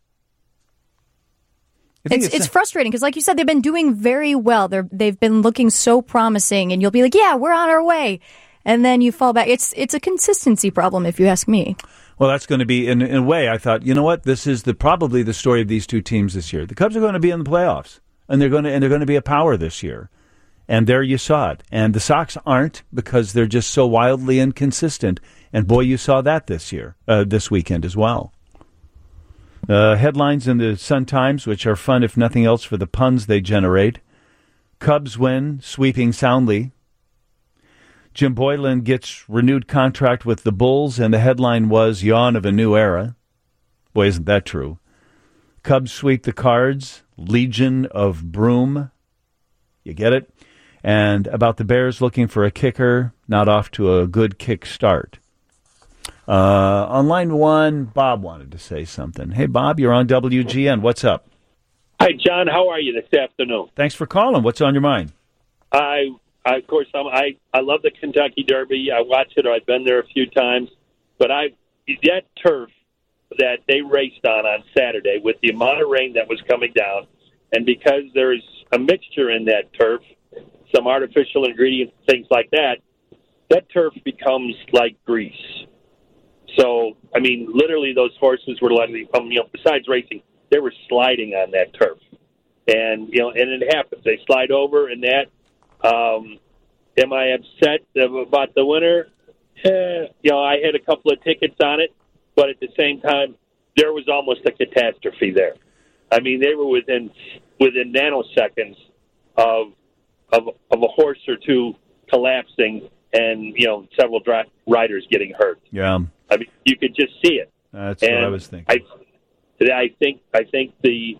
It's frustrating because, like you said, they've been doing very well. They've been looking so promising, and you'll be like, "Yeah, we're on our way," and then you fall back. It's a consistency problem, if you ask me. Well, that's going to be in a way. I thought, you know what? This is probably the story of these 2 teams this year. The Cubs are going to be in the playoffs, and they're going to be a power this year. And there you saw it. And the Sox aren't because they're just so wildly inconsistent. And boy, you saw that this weekend as well. Headlines in the Sun-Times, which are fun, if nothing else, for the puns they generate. Cubs win, sweeping soundly. Jim Boylan gets renewed contract with the Bulls, and the headline was Yawn of a New Era. Boy, isn't that true. Cubs sweep the Cards, Legion of Broom. You get it? And about the Bears looking for a kicker, not off to a good kick start. On line 1, Bob wanted to say something. Hey, Bob, you're on WGN. What's up? Hi, John. How are you this afternoon? Thanks for calling. What's on your mind? I love the Kentucky Derby. I watch it, or I've been there a few times. But that turf that they raced on Saturday, with the amount of rain that was coming down, and because there's a mixture in that turf, some artificial ingredients, things like that, that turf becomes like grease. So, I mean, literally those horses were letting, besides racing, they were sliding on that turf. And, and it happens. They slide over and that. Am I upset about the winner? I had a couple of tickets on it, but at the same time, there was almost a catastrophe there. I mean, they were within nanoseconds of a horse or 2 collapsing and, several riders getting hurt. Yeah. I mean, you could just see it. That's what I was thinking. I think the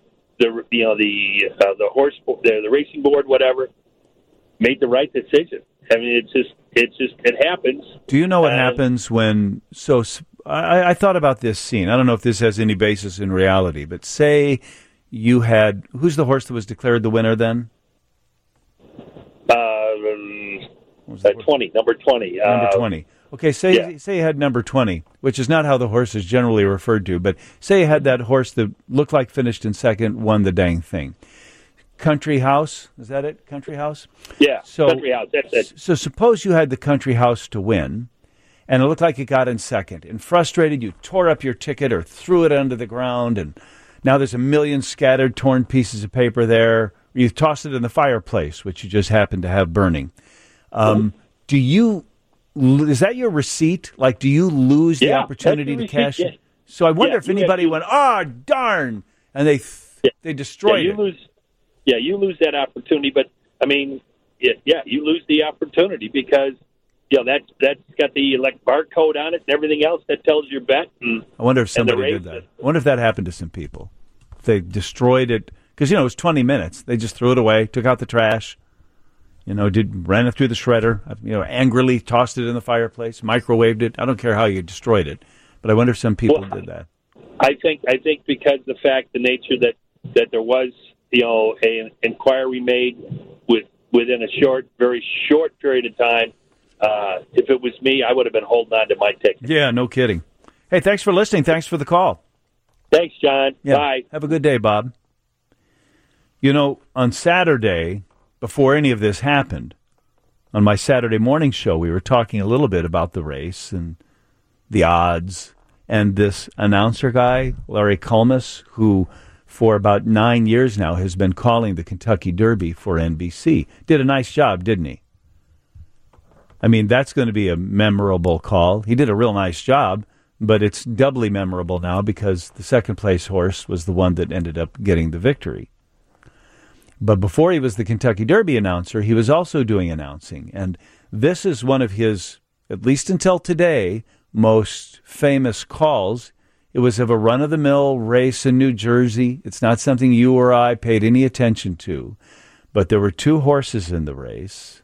horse, the racing board, whatever, made the right decision. I mean, it happens. Do you know what happens when? So I thought about this scene. I don't know if this has any basis in reality, but say you had, who's the horse that was declared the winner then? 20, number 20. Number 20. Okay, say you had number 20, which is not how the horse is generally referred to, but say you had that horse that looked like finished in second, won the dang thing. Country House, is that it? Country House? Yeah, Country House, that's it. So suppose you had the Country House to win, and it looked like it got in second. And frustrated, you tore up your ticket or threw it onto the ground, and now there's a million scattered, torn pieces of paper there. You tossed it in the fireplace, which you just happened to have burning. Is that your receipt? Like, do you lose the opportunity to cash it? So I wonder if anybody went, darn, and they destroyed it. You lose that opportunity, but I mean, you lose the opportunity because that's got the barcode on it and everything else that tells your bet. I wonder if somebody did that. I wonder if that happened to some people. If they destroyed it. Because, it was 20 minutes. They just threw it away, took out the trash, ran it through the shredder, angrily tossed it in the fireplace, microwaved it. I don't care how you destroyed it. But I wonder if some people did that. I think because the nature that there was, an inquiry made within a very short period of time. If it was me, I would have been holding on to my ticket. Yeah, no kidding. Hey, thanks for listening. Thanks for the call. Thanks, John. Yeah. Bye. Have a good day, Bob. On Saturday, before any of this happened, on my Saturday morning show, we were talking a little bit about the race and the odds. And this announcer guy, Larry Culmus, who for about 9 years now has been calling the Kentucky Derby for NBC, did a nice job, didn't he? I mean, that's going to be a memorable call. He did a real nice job, but it's doubly memorable now because the second-place horse was the one that ended up getting the victory. But before he was the Kentucky Derby announcer, he was also doing announcing. And this is one of his, at least until today, most famous calls. It was of a run-of-the-mill race in New Jersey. It's not something you or I paid any attention to. But there were two horses in the race.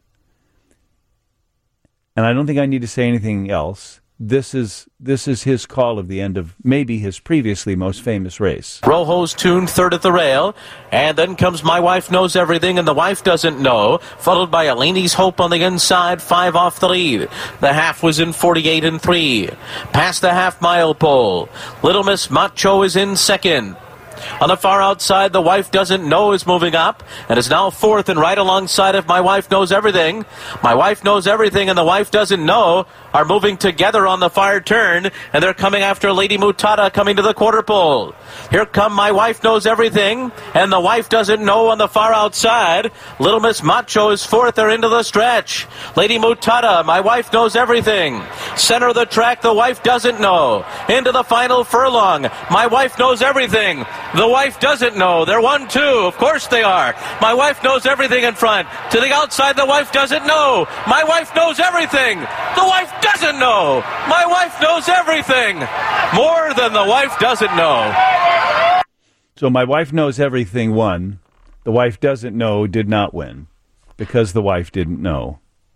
And I don't think I need to say anything else. This is his call of the end of maybe his previously most famous race. Rojo's Tune third at the rail, and then comes My Wife Knows Everything and The Wife Doesn't Know, followed by Eleni's Hope on the inside, 5 off the lead. The half was in 48 and 3. Past the half-mile pole, Little Miss Macho is in second. On the far outside, The Wife Doesn't Know is moving up and is now fourth and right alongside of My Wife Knows Everything. My Wife Knows Everything and The Wife Doesn't Know are moving together on the far turn, and they're coming after Lady Mutada coming to the quarter pole. Here come My Wife Knows Everything and The Wife Doesn't Know on the far outside. Little Miss Macho is fourth. They're into the stretch. Lady Mutada, My Wife Knows Everything. Center of the track, The Wife Doesn't Know. Into the final furlong. My Wife Knows Everything. The Wife Doesn't Know. They're 1-2. Of course they are. My Wife Knows Everything in front. To the outside, The Wife Doesn't Know. My Wife Knows Everything. The Wife Doesn't Know. My Wife Knows Everything. More than The Wife Doesn't Know. So My Wife Knows Everything won. The Wife Doesn't Know did not win because the wife didn't know.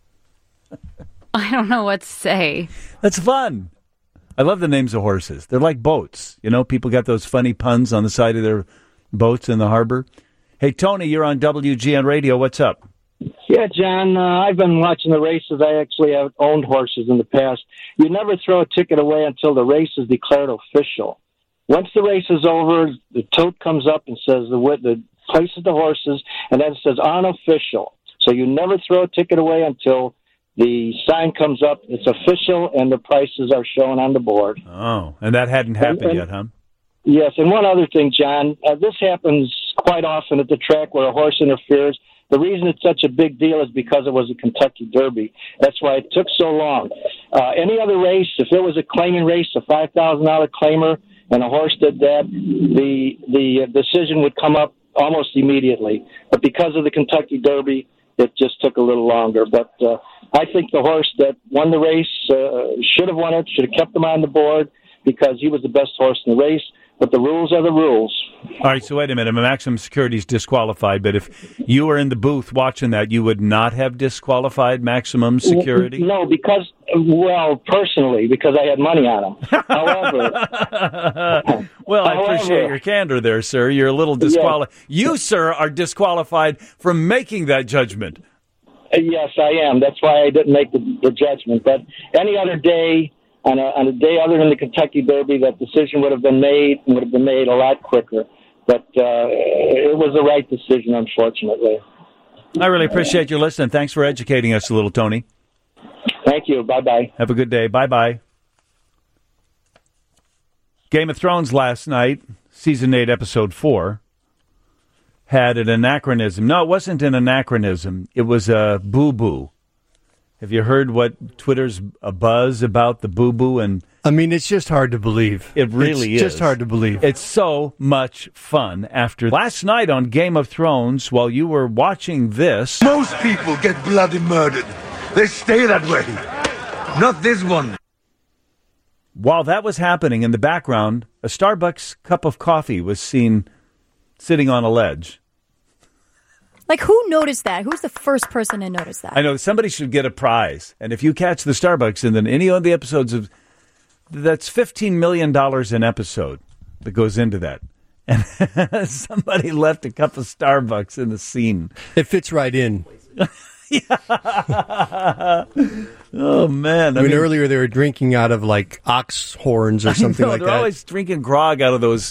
I don't know what to say. That's fun. I love the names of horses. They're like boats. People got those funny puns on the side of their boats in the harbor. Hey, Tony, you're on WGN Radio. What's up? Yeah, John, I've been watching the races. I actually have owned horses in the past. You never throw a ticket away until the race is declared official. Once the race is over, the tote comes up and says the places the horses, and then it says unofficial. So you never throw a ticket away until the sign comes up, it's official, and the prices are shown on the board. Oh, and that hadn't happened yet, huh? Yes, and one other thing, John. This happens quite often at the track where a horse interferes. The reason it's such a big deal is because it was a Kentucky Derby. That's why it took so long. Any other race, if it was a claiming race, a $5,000 claimer, and a horse did that, the decision would come up almost immediately. But because of the Kentucky Derby, it just took a little longer. But I think the horse that won the race should have won it, should have kept him on the board because he was the best horse in the race. But the rules are the rules. All right, so wait a minute. Maximum Security is disqualified, but if you were in the booth watching that, you would not have disqualified Maximum Security? No, because, personally, because I had money on him. However... Well, I appreciate your candor there, sir. You're a little disqualified. Yeah. You, sir, are disqualified from making that judgment. Yes, I am. That's why I didn't make the judgment. But any other day... On a day other than the Kentucky Derby, that decision would have been made a lot quicker. But it was the right decision, unfortunately. I really appreciate your listening. Thanks for educating us a little, Tony. Thank you. Bye-bye. Have a good day. Bye-bye. Game of Thrones last night, Season 8, Episode 4, had an anachronism. No, it wasn't an anachronism. It was a boo-boo. Have you heard what Twitter's a buzz about the boo-boo? And I mean, it's just hard to believe. It really is. It's just hard to believe. It's so much fun. After last night on Game of Thrones, while you were watching this... Most people get bloody murdered. They stay that way. Not this one. While that was happening in the background, a Starbucks cup of coffee was seen sitting on a ledge. Like, who noticed that? Who's the first person to notice that? I know somebody should get a prize. And if you catch the Starbucks and then any of the episodes of, that's $15 million an episode that goes into that. And somebody left a cup of Starbucks in the scene. It fits right in. Oh, man. I mean, earlier they were drinking out of, like, ox horns or something like that. They're always drinking grog out of those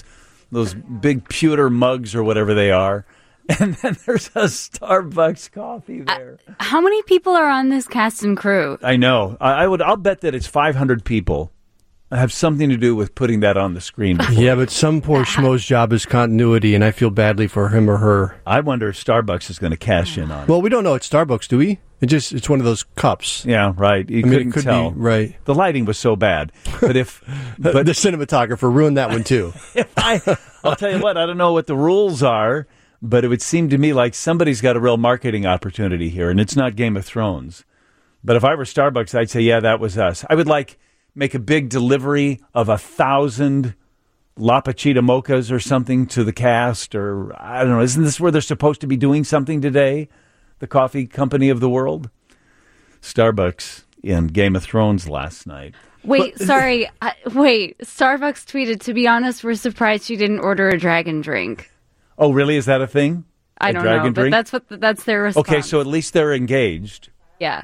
big pewter mugs or whatever they are. And then there's a Starbucks coffee there. How many people are on this cast and crew? I know. I'll bet that it's 500 people have something to do with putting that on the screen. Yeah, but some poor schmo's job is continuity, and I feel badly for him or her. I wonder if Starbucks is going to cash in on it. Well, we don't know it's Starbucks, do we? It's one of those cups. Yeah, right. You couldn't tell. Be, right. The lighting was so bad. But the cinematographer ruined that one too. I'll tell you what, I don't know what the rules are, but it would seem to me like somebody's got a real marketing opportunity here, and it's not Game of Thrones. But if I were Starbucks, I'd say, yeah, that was us. I would make a big delivery of 1,000 La Pachita mochas or something to the cast, or I don't know. Isn't this where they're supposed to be doing something today? The coffee company of the world? Starbucks in Game of Thrones last night. Wait, sorry. Starbucks tweeted, to be honest, we're surprised you didn't order a dragon drink. Oh, really? Is that a thing? I don't know, but that's their response. Okay, so at least they're engaged. Yeah.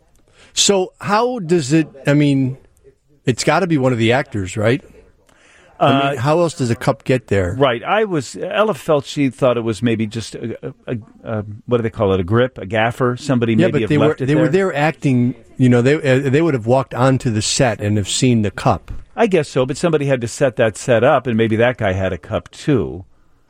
So how does it, I mean, it's got to be one of the actors, right? I mean, how else does a cup get there? Right. Ella felt she thought it was maybe just a what do they call it? A grip, a gaffer. Somebody maybe have left it there. They were there acting. You know, they would have walked onto the set and have seen the cup. I guess so, but somebody had to set that set up, and maybe that guy had a cup too.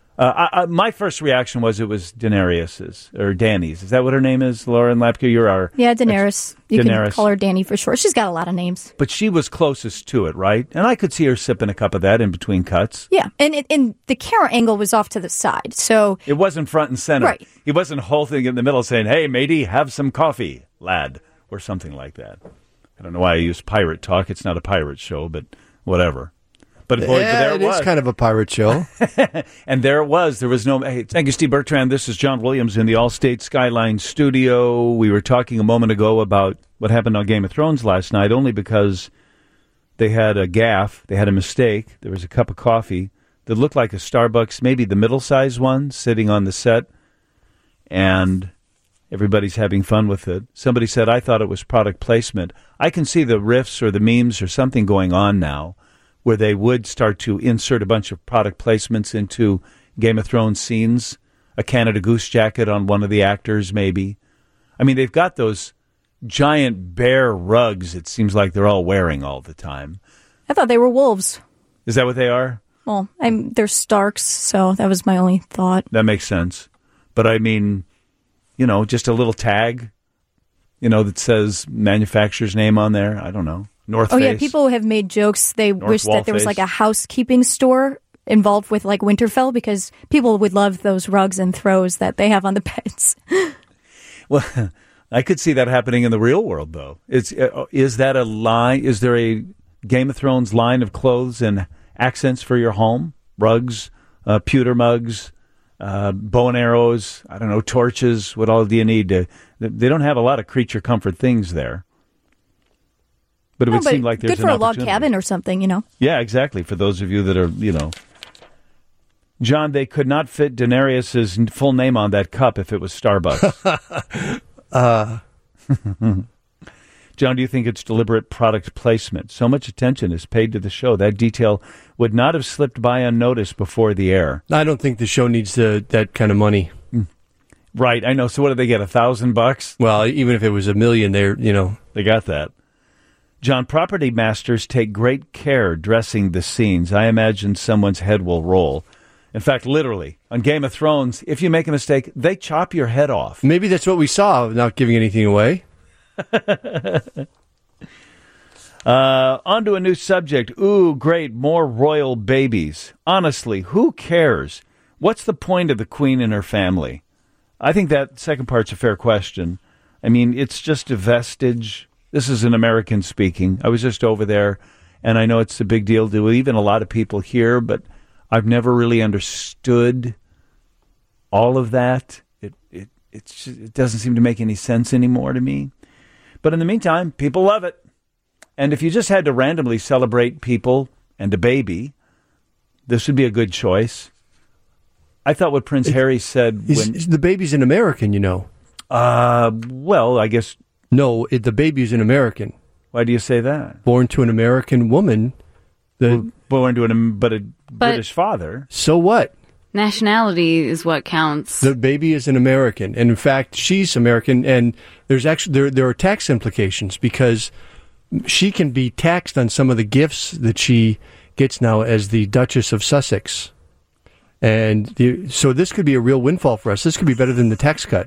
My first reaction was it was Daenerys's or Dany's. Is that what her name is, Lauren Lapke? You're our Daenerys. You can call her Dany for short. She's got a lot of names. But she was closest to it, right? And I could see her sipping a cup of that in between cuts. Yeah, and the camera angle was off to the side, so it wasn't front and center. Right. He wasn't holding in the middle, saying, "Hey, matey, have some coffee, lad," or something like that. I don't know why I use pirate talk. It's not a pirate show, but whatever. But there it is kind of a pirate show. And there it was. There was no... Hey, thank you, Steve Bertrand. This is John Williams in the Allstate Skyline studio. We were talking a moment ago about what happened on Game of Thrones last night, only because they had a gaffe. They had a mistake. There was a cup of coffee that looked like a Starbucks, maybe the middle-sized one, sitting on the set. And everybody's having fun with it. Somebody said, I thought it was product placement. I can see the riffs or the memes or something going on now, where they would start to insert a bunch of product placements into Game of Thrones scenes, a Canada Goose jacket on one of the actors, maybe. I mean, they've got those giant bear rugs it seems like they're all wearing all the time. I thought they were wolves. Is that what they are? Well, they're Starks, so that was my only thought. That makes sense. But I mean, just a little tag, that says manufacturer's name on there. I don't know. North Face. Oh, yeah, people have made jokes. They wish that there was like a housekeeping store involved with like Winterfell, because people would love those rugs and throws that they have on the beds. Well, I could see that happening in the real world, though. Is that a line? Is there a Game of Thrones line of clothes and accents for your home? Rugs, pewter mugs, bow and arrows, I don't know, torches. What all do you need? They don't have a lot of creature comfort things there. But it would seem like there's good for a log cabin or something, Yeah, exactly. For those of you that are, John, they could not fit Daenerys' full name on that cup if it was Starbucks. John, do you think it's deliberate product placement? So much attention is paid to the show. That detail would not have slipped by unnoticed before the air. I don't think the show needs that kind of money. Right, I know. So what did they get, $1,000? Well, even if it was $1 million, they got that. John, property masters take great care dressing the scenes. I imagine someone's head will roll. In fact, literally, on Game of Thrones, if you make a mistake, they chop your head off. Maybe that's what we saw, not giving anything away. On to a new subject. Ooh, great, more royal babies. Honestly, who cares? What's the point of the Queen and her family? I think that second part's a fair question. I mean, it's just a vestige This is an American speaking. I was just over there, and I know it's a big deal to even a lot of people here, but I've never really understood all of that. It doesn't seem to make any sense anymore to me. But in the meantime, people love it. And if you just had to randomly celebrate people and a baby, this would be a good choice. I thought what Prince Harry said when... The baby's an American, you know. Well, I guess... No, the baby's an American. Why do you say that? Born to an American woman. Born to a British father. So what? Nationality is what counts. The baby is an American. And in fact, she's American. And there's actually there are tax implications because she can be taxed on some of the gifts that she gets now as the Duchess of Sussex. And so this could be a real windfall for us. This could be better than the tax cut.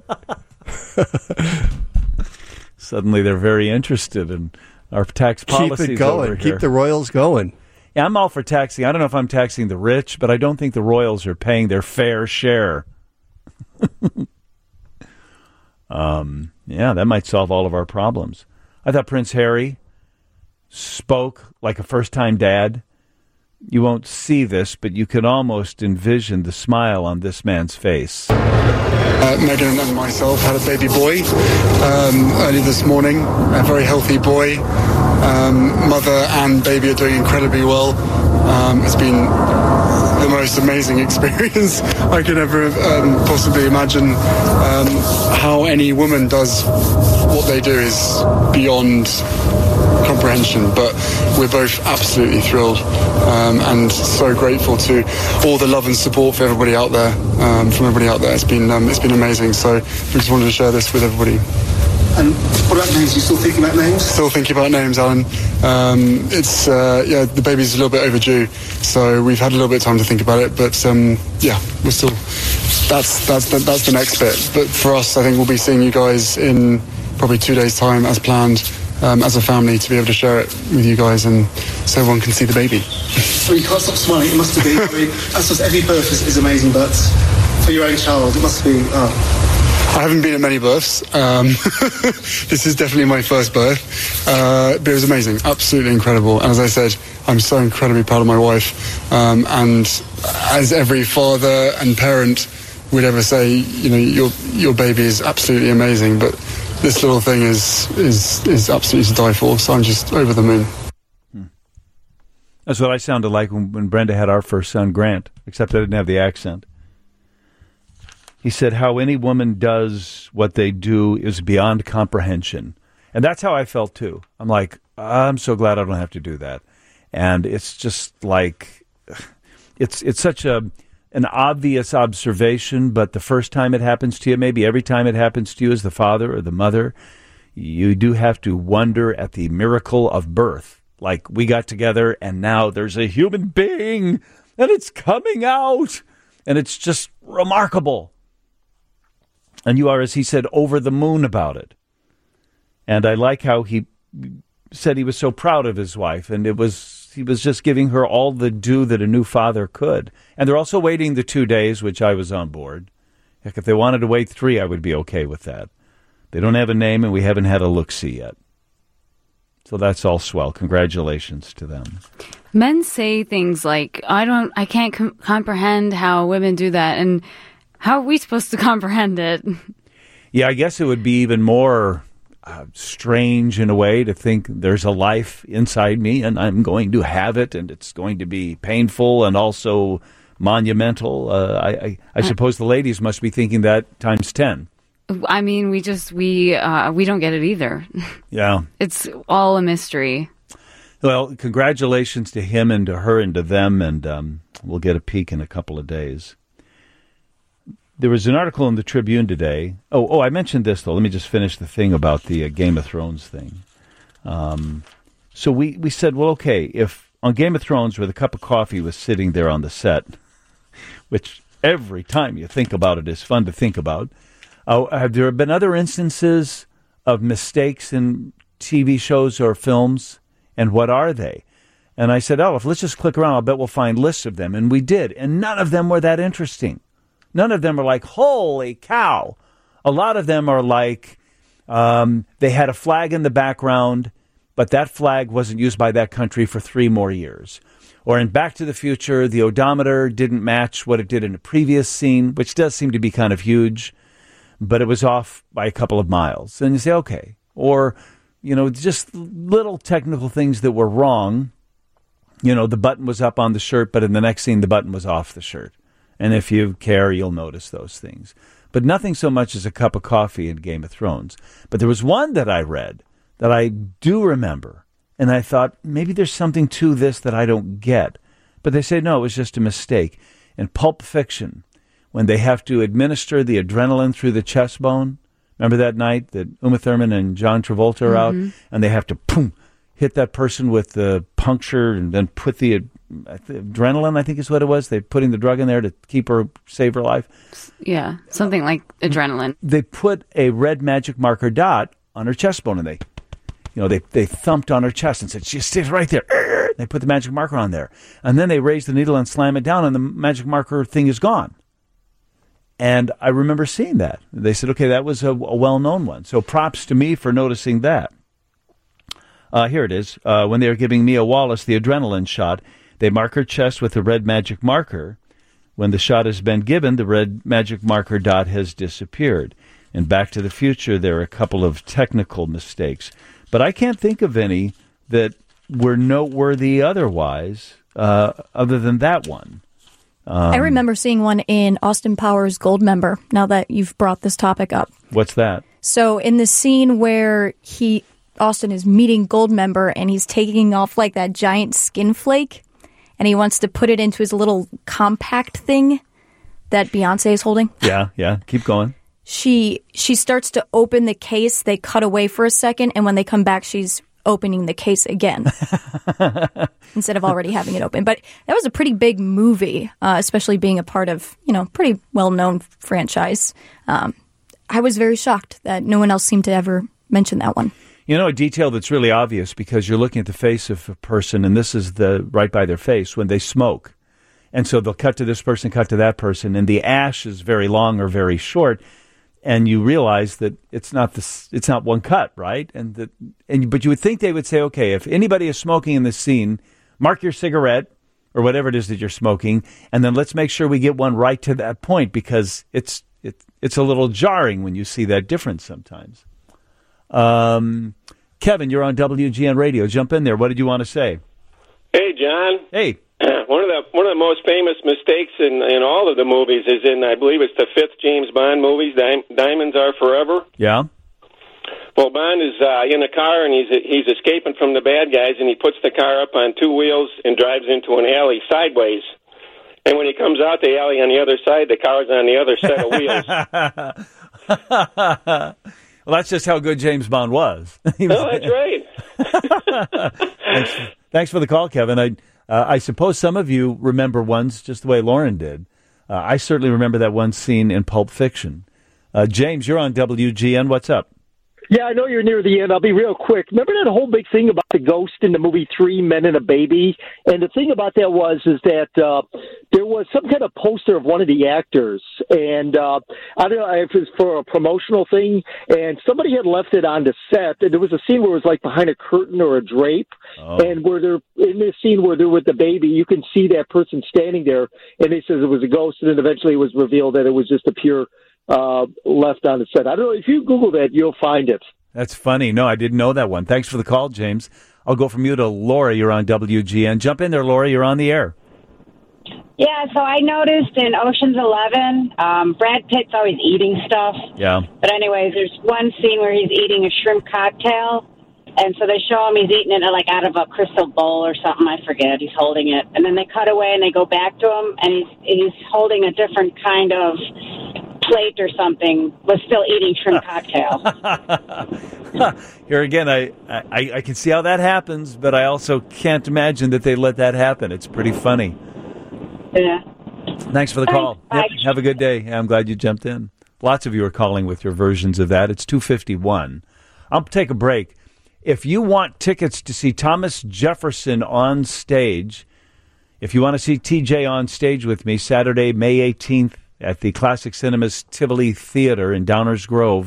Suddenly they're very interested in our tax policies. Keep it going. Over here. Keep the royals going. Yeah, I'm all for taxing. I don't know if I'm taxing the rich, but I don't think the royals are paying their fair share. Yeah, that might solve all of our problems. I thought Prince Harry spoke like a first-time dad. You won't see this, but you can almost envision the smile on this man's face. Meghan and myself had a baby boy early this morning, a very healthy boy. Mother and baby are doing incredibly well. It's been the most amazing experience I could ever possibly imagine. How any woman does what they do is beyond comprehension, but we're both absolutely thrilled and so grateful to all the love and support for everybody out there, from everybody out there. It's been amazing, so we just wanted to share this with everybody. And what about names? You still thinking about names? Still thinking about names, Alan. The baby's a little bit overdue, so we've had a little bit of time to think about it, but we're still, that's the next bit. But for us, I think we'll be seeing you guys in probably 2 days' time as planned, as a family, to be able to share it with you guys and so everyone can see the baby. Well, you can't stop smiling. It must have been. That's just, every birth is amazing, but for your own child, it must have been. I haven't been at many births. This is definitely my first birth, but it was amazing, absolutely incredible. And as I said, I'm so incredibly proud of my wife. And as every father and parent would ever say, you know, your baby is absolutely amazing, but this little thing is absolutely to die for. So I'm just over the moon. That's what I sounded like when Brenda had our first son, Grant, except I didn't have the accent. He said, how any woman does what they do is beyond comprehension. And that's how I felt, too. I'm like, I'm so glad I don't have to do that. And it's just like, it's such an obvious observation, but the first time it happens to you, maybe every time it happens to you as the father or the mother, you do have to wonder at the miracle of birth. Like, we got together, and now there's a human being, and it's coming out. And it's just remarkable. And you are, as he said, over the moon about it. And I like how he said he was so proud of his wife, and he was just giving her all the due that a new father could. And they're also waiting the 2 days, which I was on board. Heck, if they wanted to wait 3, I would be okay with that. They don't have a name, and we haven't had a look-see yet. So that's all swell. Congratulations to them. Men say things like, I can't comprehend how women do that, and how are we supposed to comprehend it? Yeah, I guess it would be even more strange in a way to think there's a life inside me and I'm going to have it and it's going to be painful and also monumental. I suppose the ladies must be thinking that times 10. I mean, we don't get it either. Yeah. It's all a mystery. Well, congratulations to him and to her and to them, and we'll get a peek in a couple of days. There was an article in the Tribune today. Oh, I mentioned this, though. Let me just finish the thing about the Game of Thrones thing. So we said, well, okay, if on Game of Thrones where the cup of coffee was sitting there on the set, which every time you think about it is fun to think about, have there been other instances of mistakes in TV shows or films, and what are they? And I said, let's just click around. I'll bet we'll find lists of them. And we did, and none of them were that interesting. None of them are like, holy cow. A lot of them are like, They had a flag in the background, but that flag wasn't used by that country for 3 more years. Or in Back to the Future, the odometer didn't match what it did in a previous scene, which does seem to be kind of huge, but it was off by a couple of miles. And you say, okay. Or, just little technical things that were wrong. The button was up on the shirt, but in the next scene, the button was off the shirt. And if you care, you'll notice those things. But nothing so much as a cup of coffee in Game of Thrones. But there was one that I read that I do remember. And I thought, maybe there's something to this that I don't get. But they say, no, it was just a mistake. In Pulp Fiction, when they have to administer the adrenaline through the chest bone, remember that night that Uma Thurman and John Travolta are out? And they have to, hit that person with the puncture and then put the adrenaline, I think is what it was. They're putting the drug in there to save her life. Yeah, something like adrenaline. They put a red magic marker dot on her chest bone, and they thumped on her chest and said, she stays right there. They put the magic marker on there. And then they raise the needle and slam it down, and the magic marker thing is gone. And I remember seeing that. They said, okay, that was a well-known one. So props to me for noticing that. Here it is. When they were giving Mia Wallace the adrenaline shot, they mark her chest with a red magic marker. When the shot has been given, the red magic marker dot has disappeared. In Back to the Future, there are a couple of technical mistakes. But I can't think of any that were noteworthy otherwise, other than that one. I remember seeing one in Austin Powers Goldmember, now that you've brought this topic up. What's that? So in the scene where Austin is meeting Goldmember and he's taking off like that giant skin flake and he wants to put it into his little compact thing that Beyonce is holding. Yeah. Keep going. She starts to open the case. They cut away for a second, and when they come back, she's opening the case again instead of already having it open. But that was a pretty big movie, especially being a part of, pretty well-known franchise. I was very shocked that no one else seemed to ever mention that one. A detail that's really obvious because you're looking at the face of a person, and this is right by their face when they smoke. And so they'll cut to this person, cut to that person, and the ash is very long or very short. And you realize that it's not one cut, right? But you would think they would say, okay, if anybody is smoking in this scene, mark your cigarette or whatever it is that you're smoking, and then let's make sure we get one right to that point because it's a little jarring when you see that difference sometimes. Kevin, you're on WGN Radio. Jump in there. What did you want to say? Hey, John. Hey. One of the most famous mistakes in all of the movies is in, I believe it's the 5th James Bond movies, Diamonds Are Forever. Yeah. Well, Bond is in a car and he's escaping from the bad guys, and he puts the car up on 2 wheels and drives into an alley sideways. And when he comes out the alley on the other side, the car's on the other set of wheels. Well, that's just how good James Bond was. No, that's right. Thanks for the call, Kevin. I suppose some of you remember ones just the way Lauren did. I certainly remember that one scene in Pulp Fiction. James, you're on WGN. What's up? Yeah, I know you're near the end. I'll be real quick. Remember that whole big thing about the ghost in the movie 3 Men and a Baby? And the thing about that is that there was some kind of poster of one of the actors. And I don't know if it was for a promotional thing. And somebody had left it on the set. And there was a scene where it was like behind a curtain or a drape. Oh. And where they're in this scene where they're with the baby, you can see that person standing there. And they says it was a ghost. And then eventually it was revealed that it was just a pure left on the set. I don't know. If you Google that, you'll find it. That's funny. No, I didn't know that one. Thanks for the call, James. I'll go from you to Laura. You're on WGN. Jump in there, Laura. You're on the air. Yeah, so I noticed in Ocean's 11, Brad Pitt's always eating stuff. Yeah. But anyways, there's one scene where he's eating a shrimp cocktail, and so they show him he's eating it like out of a crystal bowl or something. I forget. He's holding it, and then they cut away and they go back to him, and he's holding a different kind of plate or something, was still eating shrimp cocktail. Here again, I can see how that happens, but I also can't imagine that they let that happen. It's pretty funny. Yeah. Thanks for the call. Yep, have a good day. I'm glad you jumped in. Lots of you are calling with your versions of that. It's 2:51. I'll take a break. If you want tickets to see Thomas Jefferson on stage, if you want to see TJ on stage with me Saturday, May 18th, at the Classic Cinemas Tivoli Theater in Downers Grove,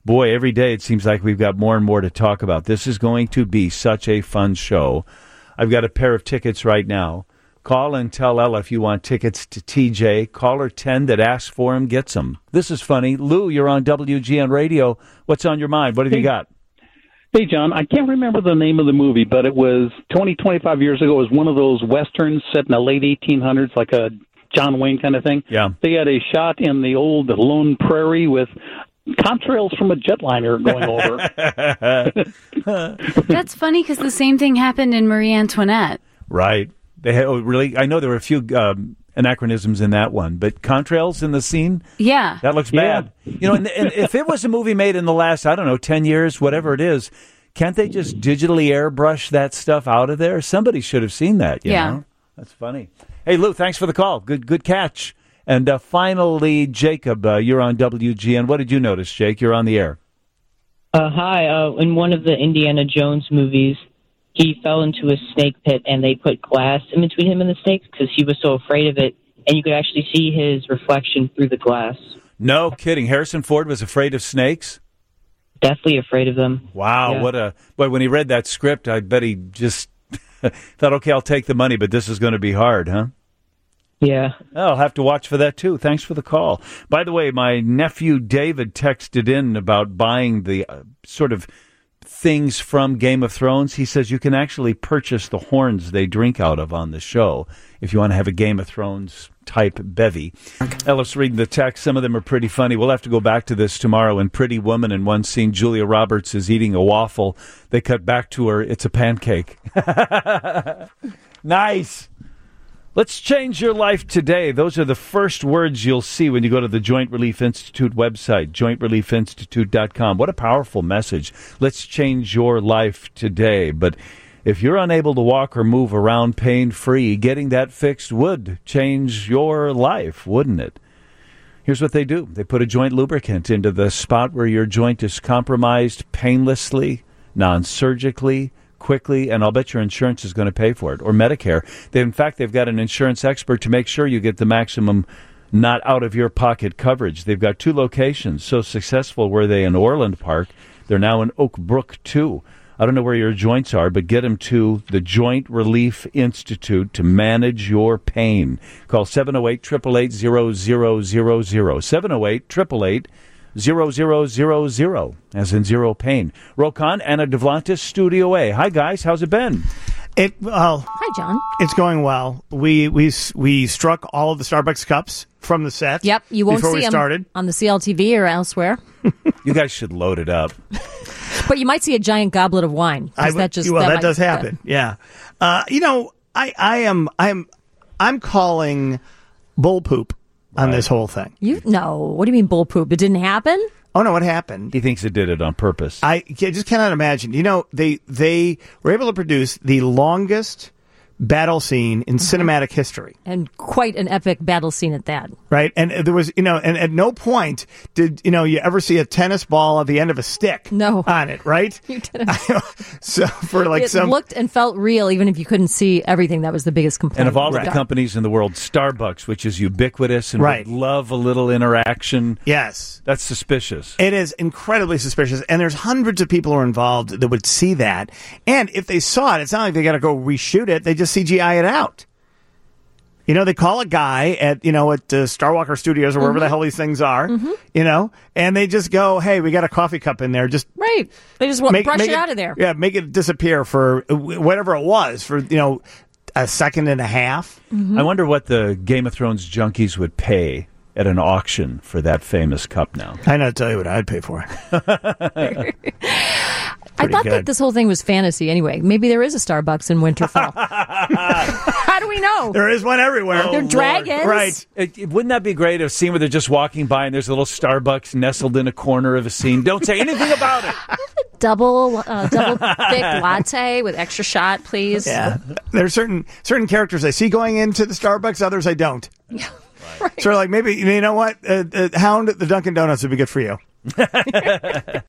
Boy, every day it seems like we've got more and more to talk about. This is going to be such a fun show. I've got a pair of tickets right now. Call and tell Ella if you want tickets to TJ. Caller 10 that asks for him gets them. This is funny. Lou, you're on WGN Radio. What's on your mind? What have you got? Hey, John, I can't remember the name of the movie, but it was 25 years ago. It was one of those Westerns set in the late 1800s, like a John Wayne kind of thing. Yeah. They had a shot in the old Lone Prairie with contrails from a jetliner going over. That's funny because the same thing happened in Marie Antoinette. Right. They had, really? I know there were a few anachronisms in that one, but contrails in the scene? Yeah. That looks bad. You know, and if it was a movie made in the last, 10 years, whatever it is, can't they just digitally airbrush that stuff out of there? Somebody should have seen that, you know? That's funny. Hey, Lou, thanks for the call. Good catch. And finally, Jacob, you're on WGN. What did you notice, Jake? You're on the air. Hi. In one of the Indiana Jones movies, he fell into a snake pit, and they put glass in between him and the snakes because he was so afraid of it, and you could actually see his reflection through the glass. No kidding. Harrison Ford was afraid of snakes? Definitely afraid of them. Wow, Yeah. Boy, when he read that script, I bet he just thought, okay, I'll take the money, but this is going to be hard, huh? Yeah. I'll have to watch for that, too. Thanks for the call. By the way, my nephew David texted in about buying the sort of things from Game of Thrones. He says you can actually purchase the horns they drink out of on the show if you want to have a Game of Thrones type bevy. Ellis reading the text. Some of them are pretty funny. We'll have to go back to this tomorrow. In Pretty Woman, in one scene, Julia Roberts is eating a waffle. They cut back to her. It's a pancake. Nice. Let's change your life today. Those are the first words you'll see when you go to the Joint Relief Institute website, jointreliefinstitute.com. What a powerful message. Let's change your life today. But if you're unable to walk or move around pain-free, getting that fixed would change your life, wouldn't it? Here's what they do. They put a joint lubricant into the spot where your joint is compromised painlessly, non-surgically, quickly, and I'll bet your insurance is going to pay for it, or Medicare. In fact, they've got an insurance expert to make sure you get the maximum not out-of-your-pocket coverage. They've got 2 locations. So successful were they in Orland Park, they're now in Oak Brook, too. I don't know where your joints are, but get them to the Joint Relief Institute to manage your pain. Call 708-888-0000, 708-888-0000, as in zero pain. Rokan, Anna Devlantis, Studio A. Hi, guys. How's it been? Hi, John. It's going well. We struck all of the Starbucks cups from the set. Yep, you won't before see we them started. on the CLTV or elsewhere. You guys should load it up. But you might see a giant goblet of wine. That does happen. Yeah. I'm calling bull poop on this whole thing. No. What do you mean bull poop? It didn't happen? Oh, no, it happened. He thinks it did it on purpose. I just cannot imagine. They were able to produce the longest battle scene in cinematic history. And quite an epic battle scene at that. Right? And there was, and at no point did, you ever see a tennis ball at the end of a stick on it, right? You didn't. So for it looked and felt real, even if you couldn't see everything. That was the biggest complaint. And of all the companies in the world, Starbucks, which is ubiquitous and would love a little interaction. Yes. That's suspicious. It is incredibly suspicious. And there's hundreds of people who are involved that would see that. And if they saw it, it's not like they got to go reshoot it. They just CGI it out. They call a guy at Starwalker Studios or wherever the hell these things are, and they just go, hey, we got a coffee cup in there. Just They just brush it out of there. Yeah, make it disappear for whatever it was, for, a second and a half. Mm-hmm. I wonder what the Game of Thrones junkies would pay at an auction for that famous cup now. I know, tell you what I'd pay for it. I thought that this whole thing was fantasy anyway. Maybe there is a Starbucks in Winterfell. How do we know? There is one everywhere. They're dragons. Right. Wouldn't that be great, a scene where they're just walking by and there's a little Starbucks nestled in a corner of a scene? Don't say anything about it. Double thick latte with extra shot, please. Yeah. There's certain characters I see going into the Starbucks, others I don't. Yeah. Right. So like maybe, you know what? Hound, the Dunkin' Donuts would be good for you.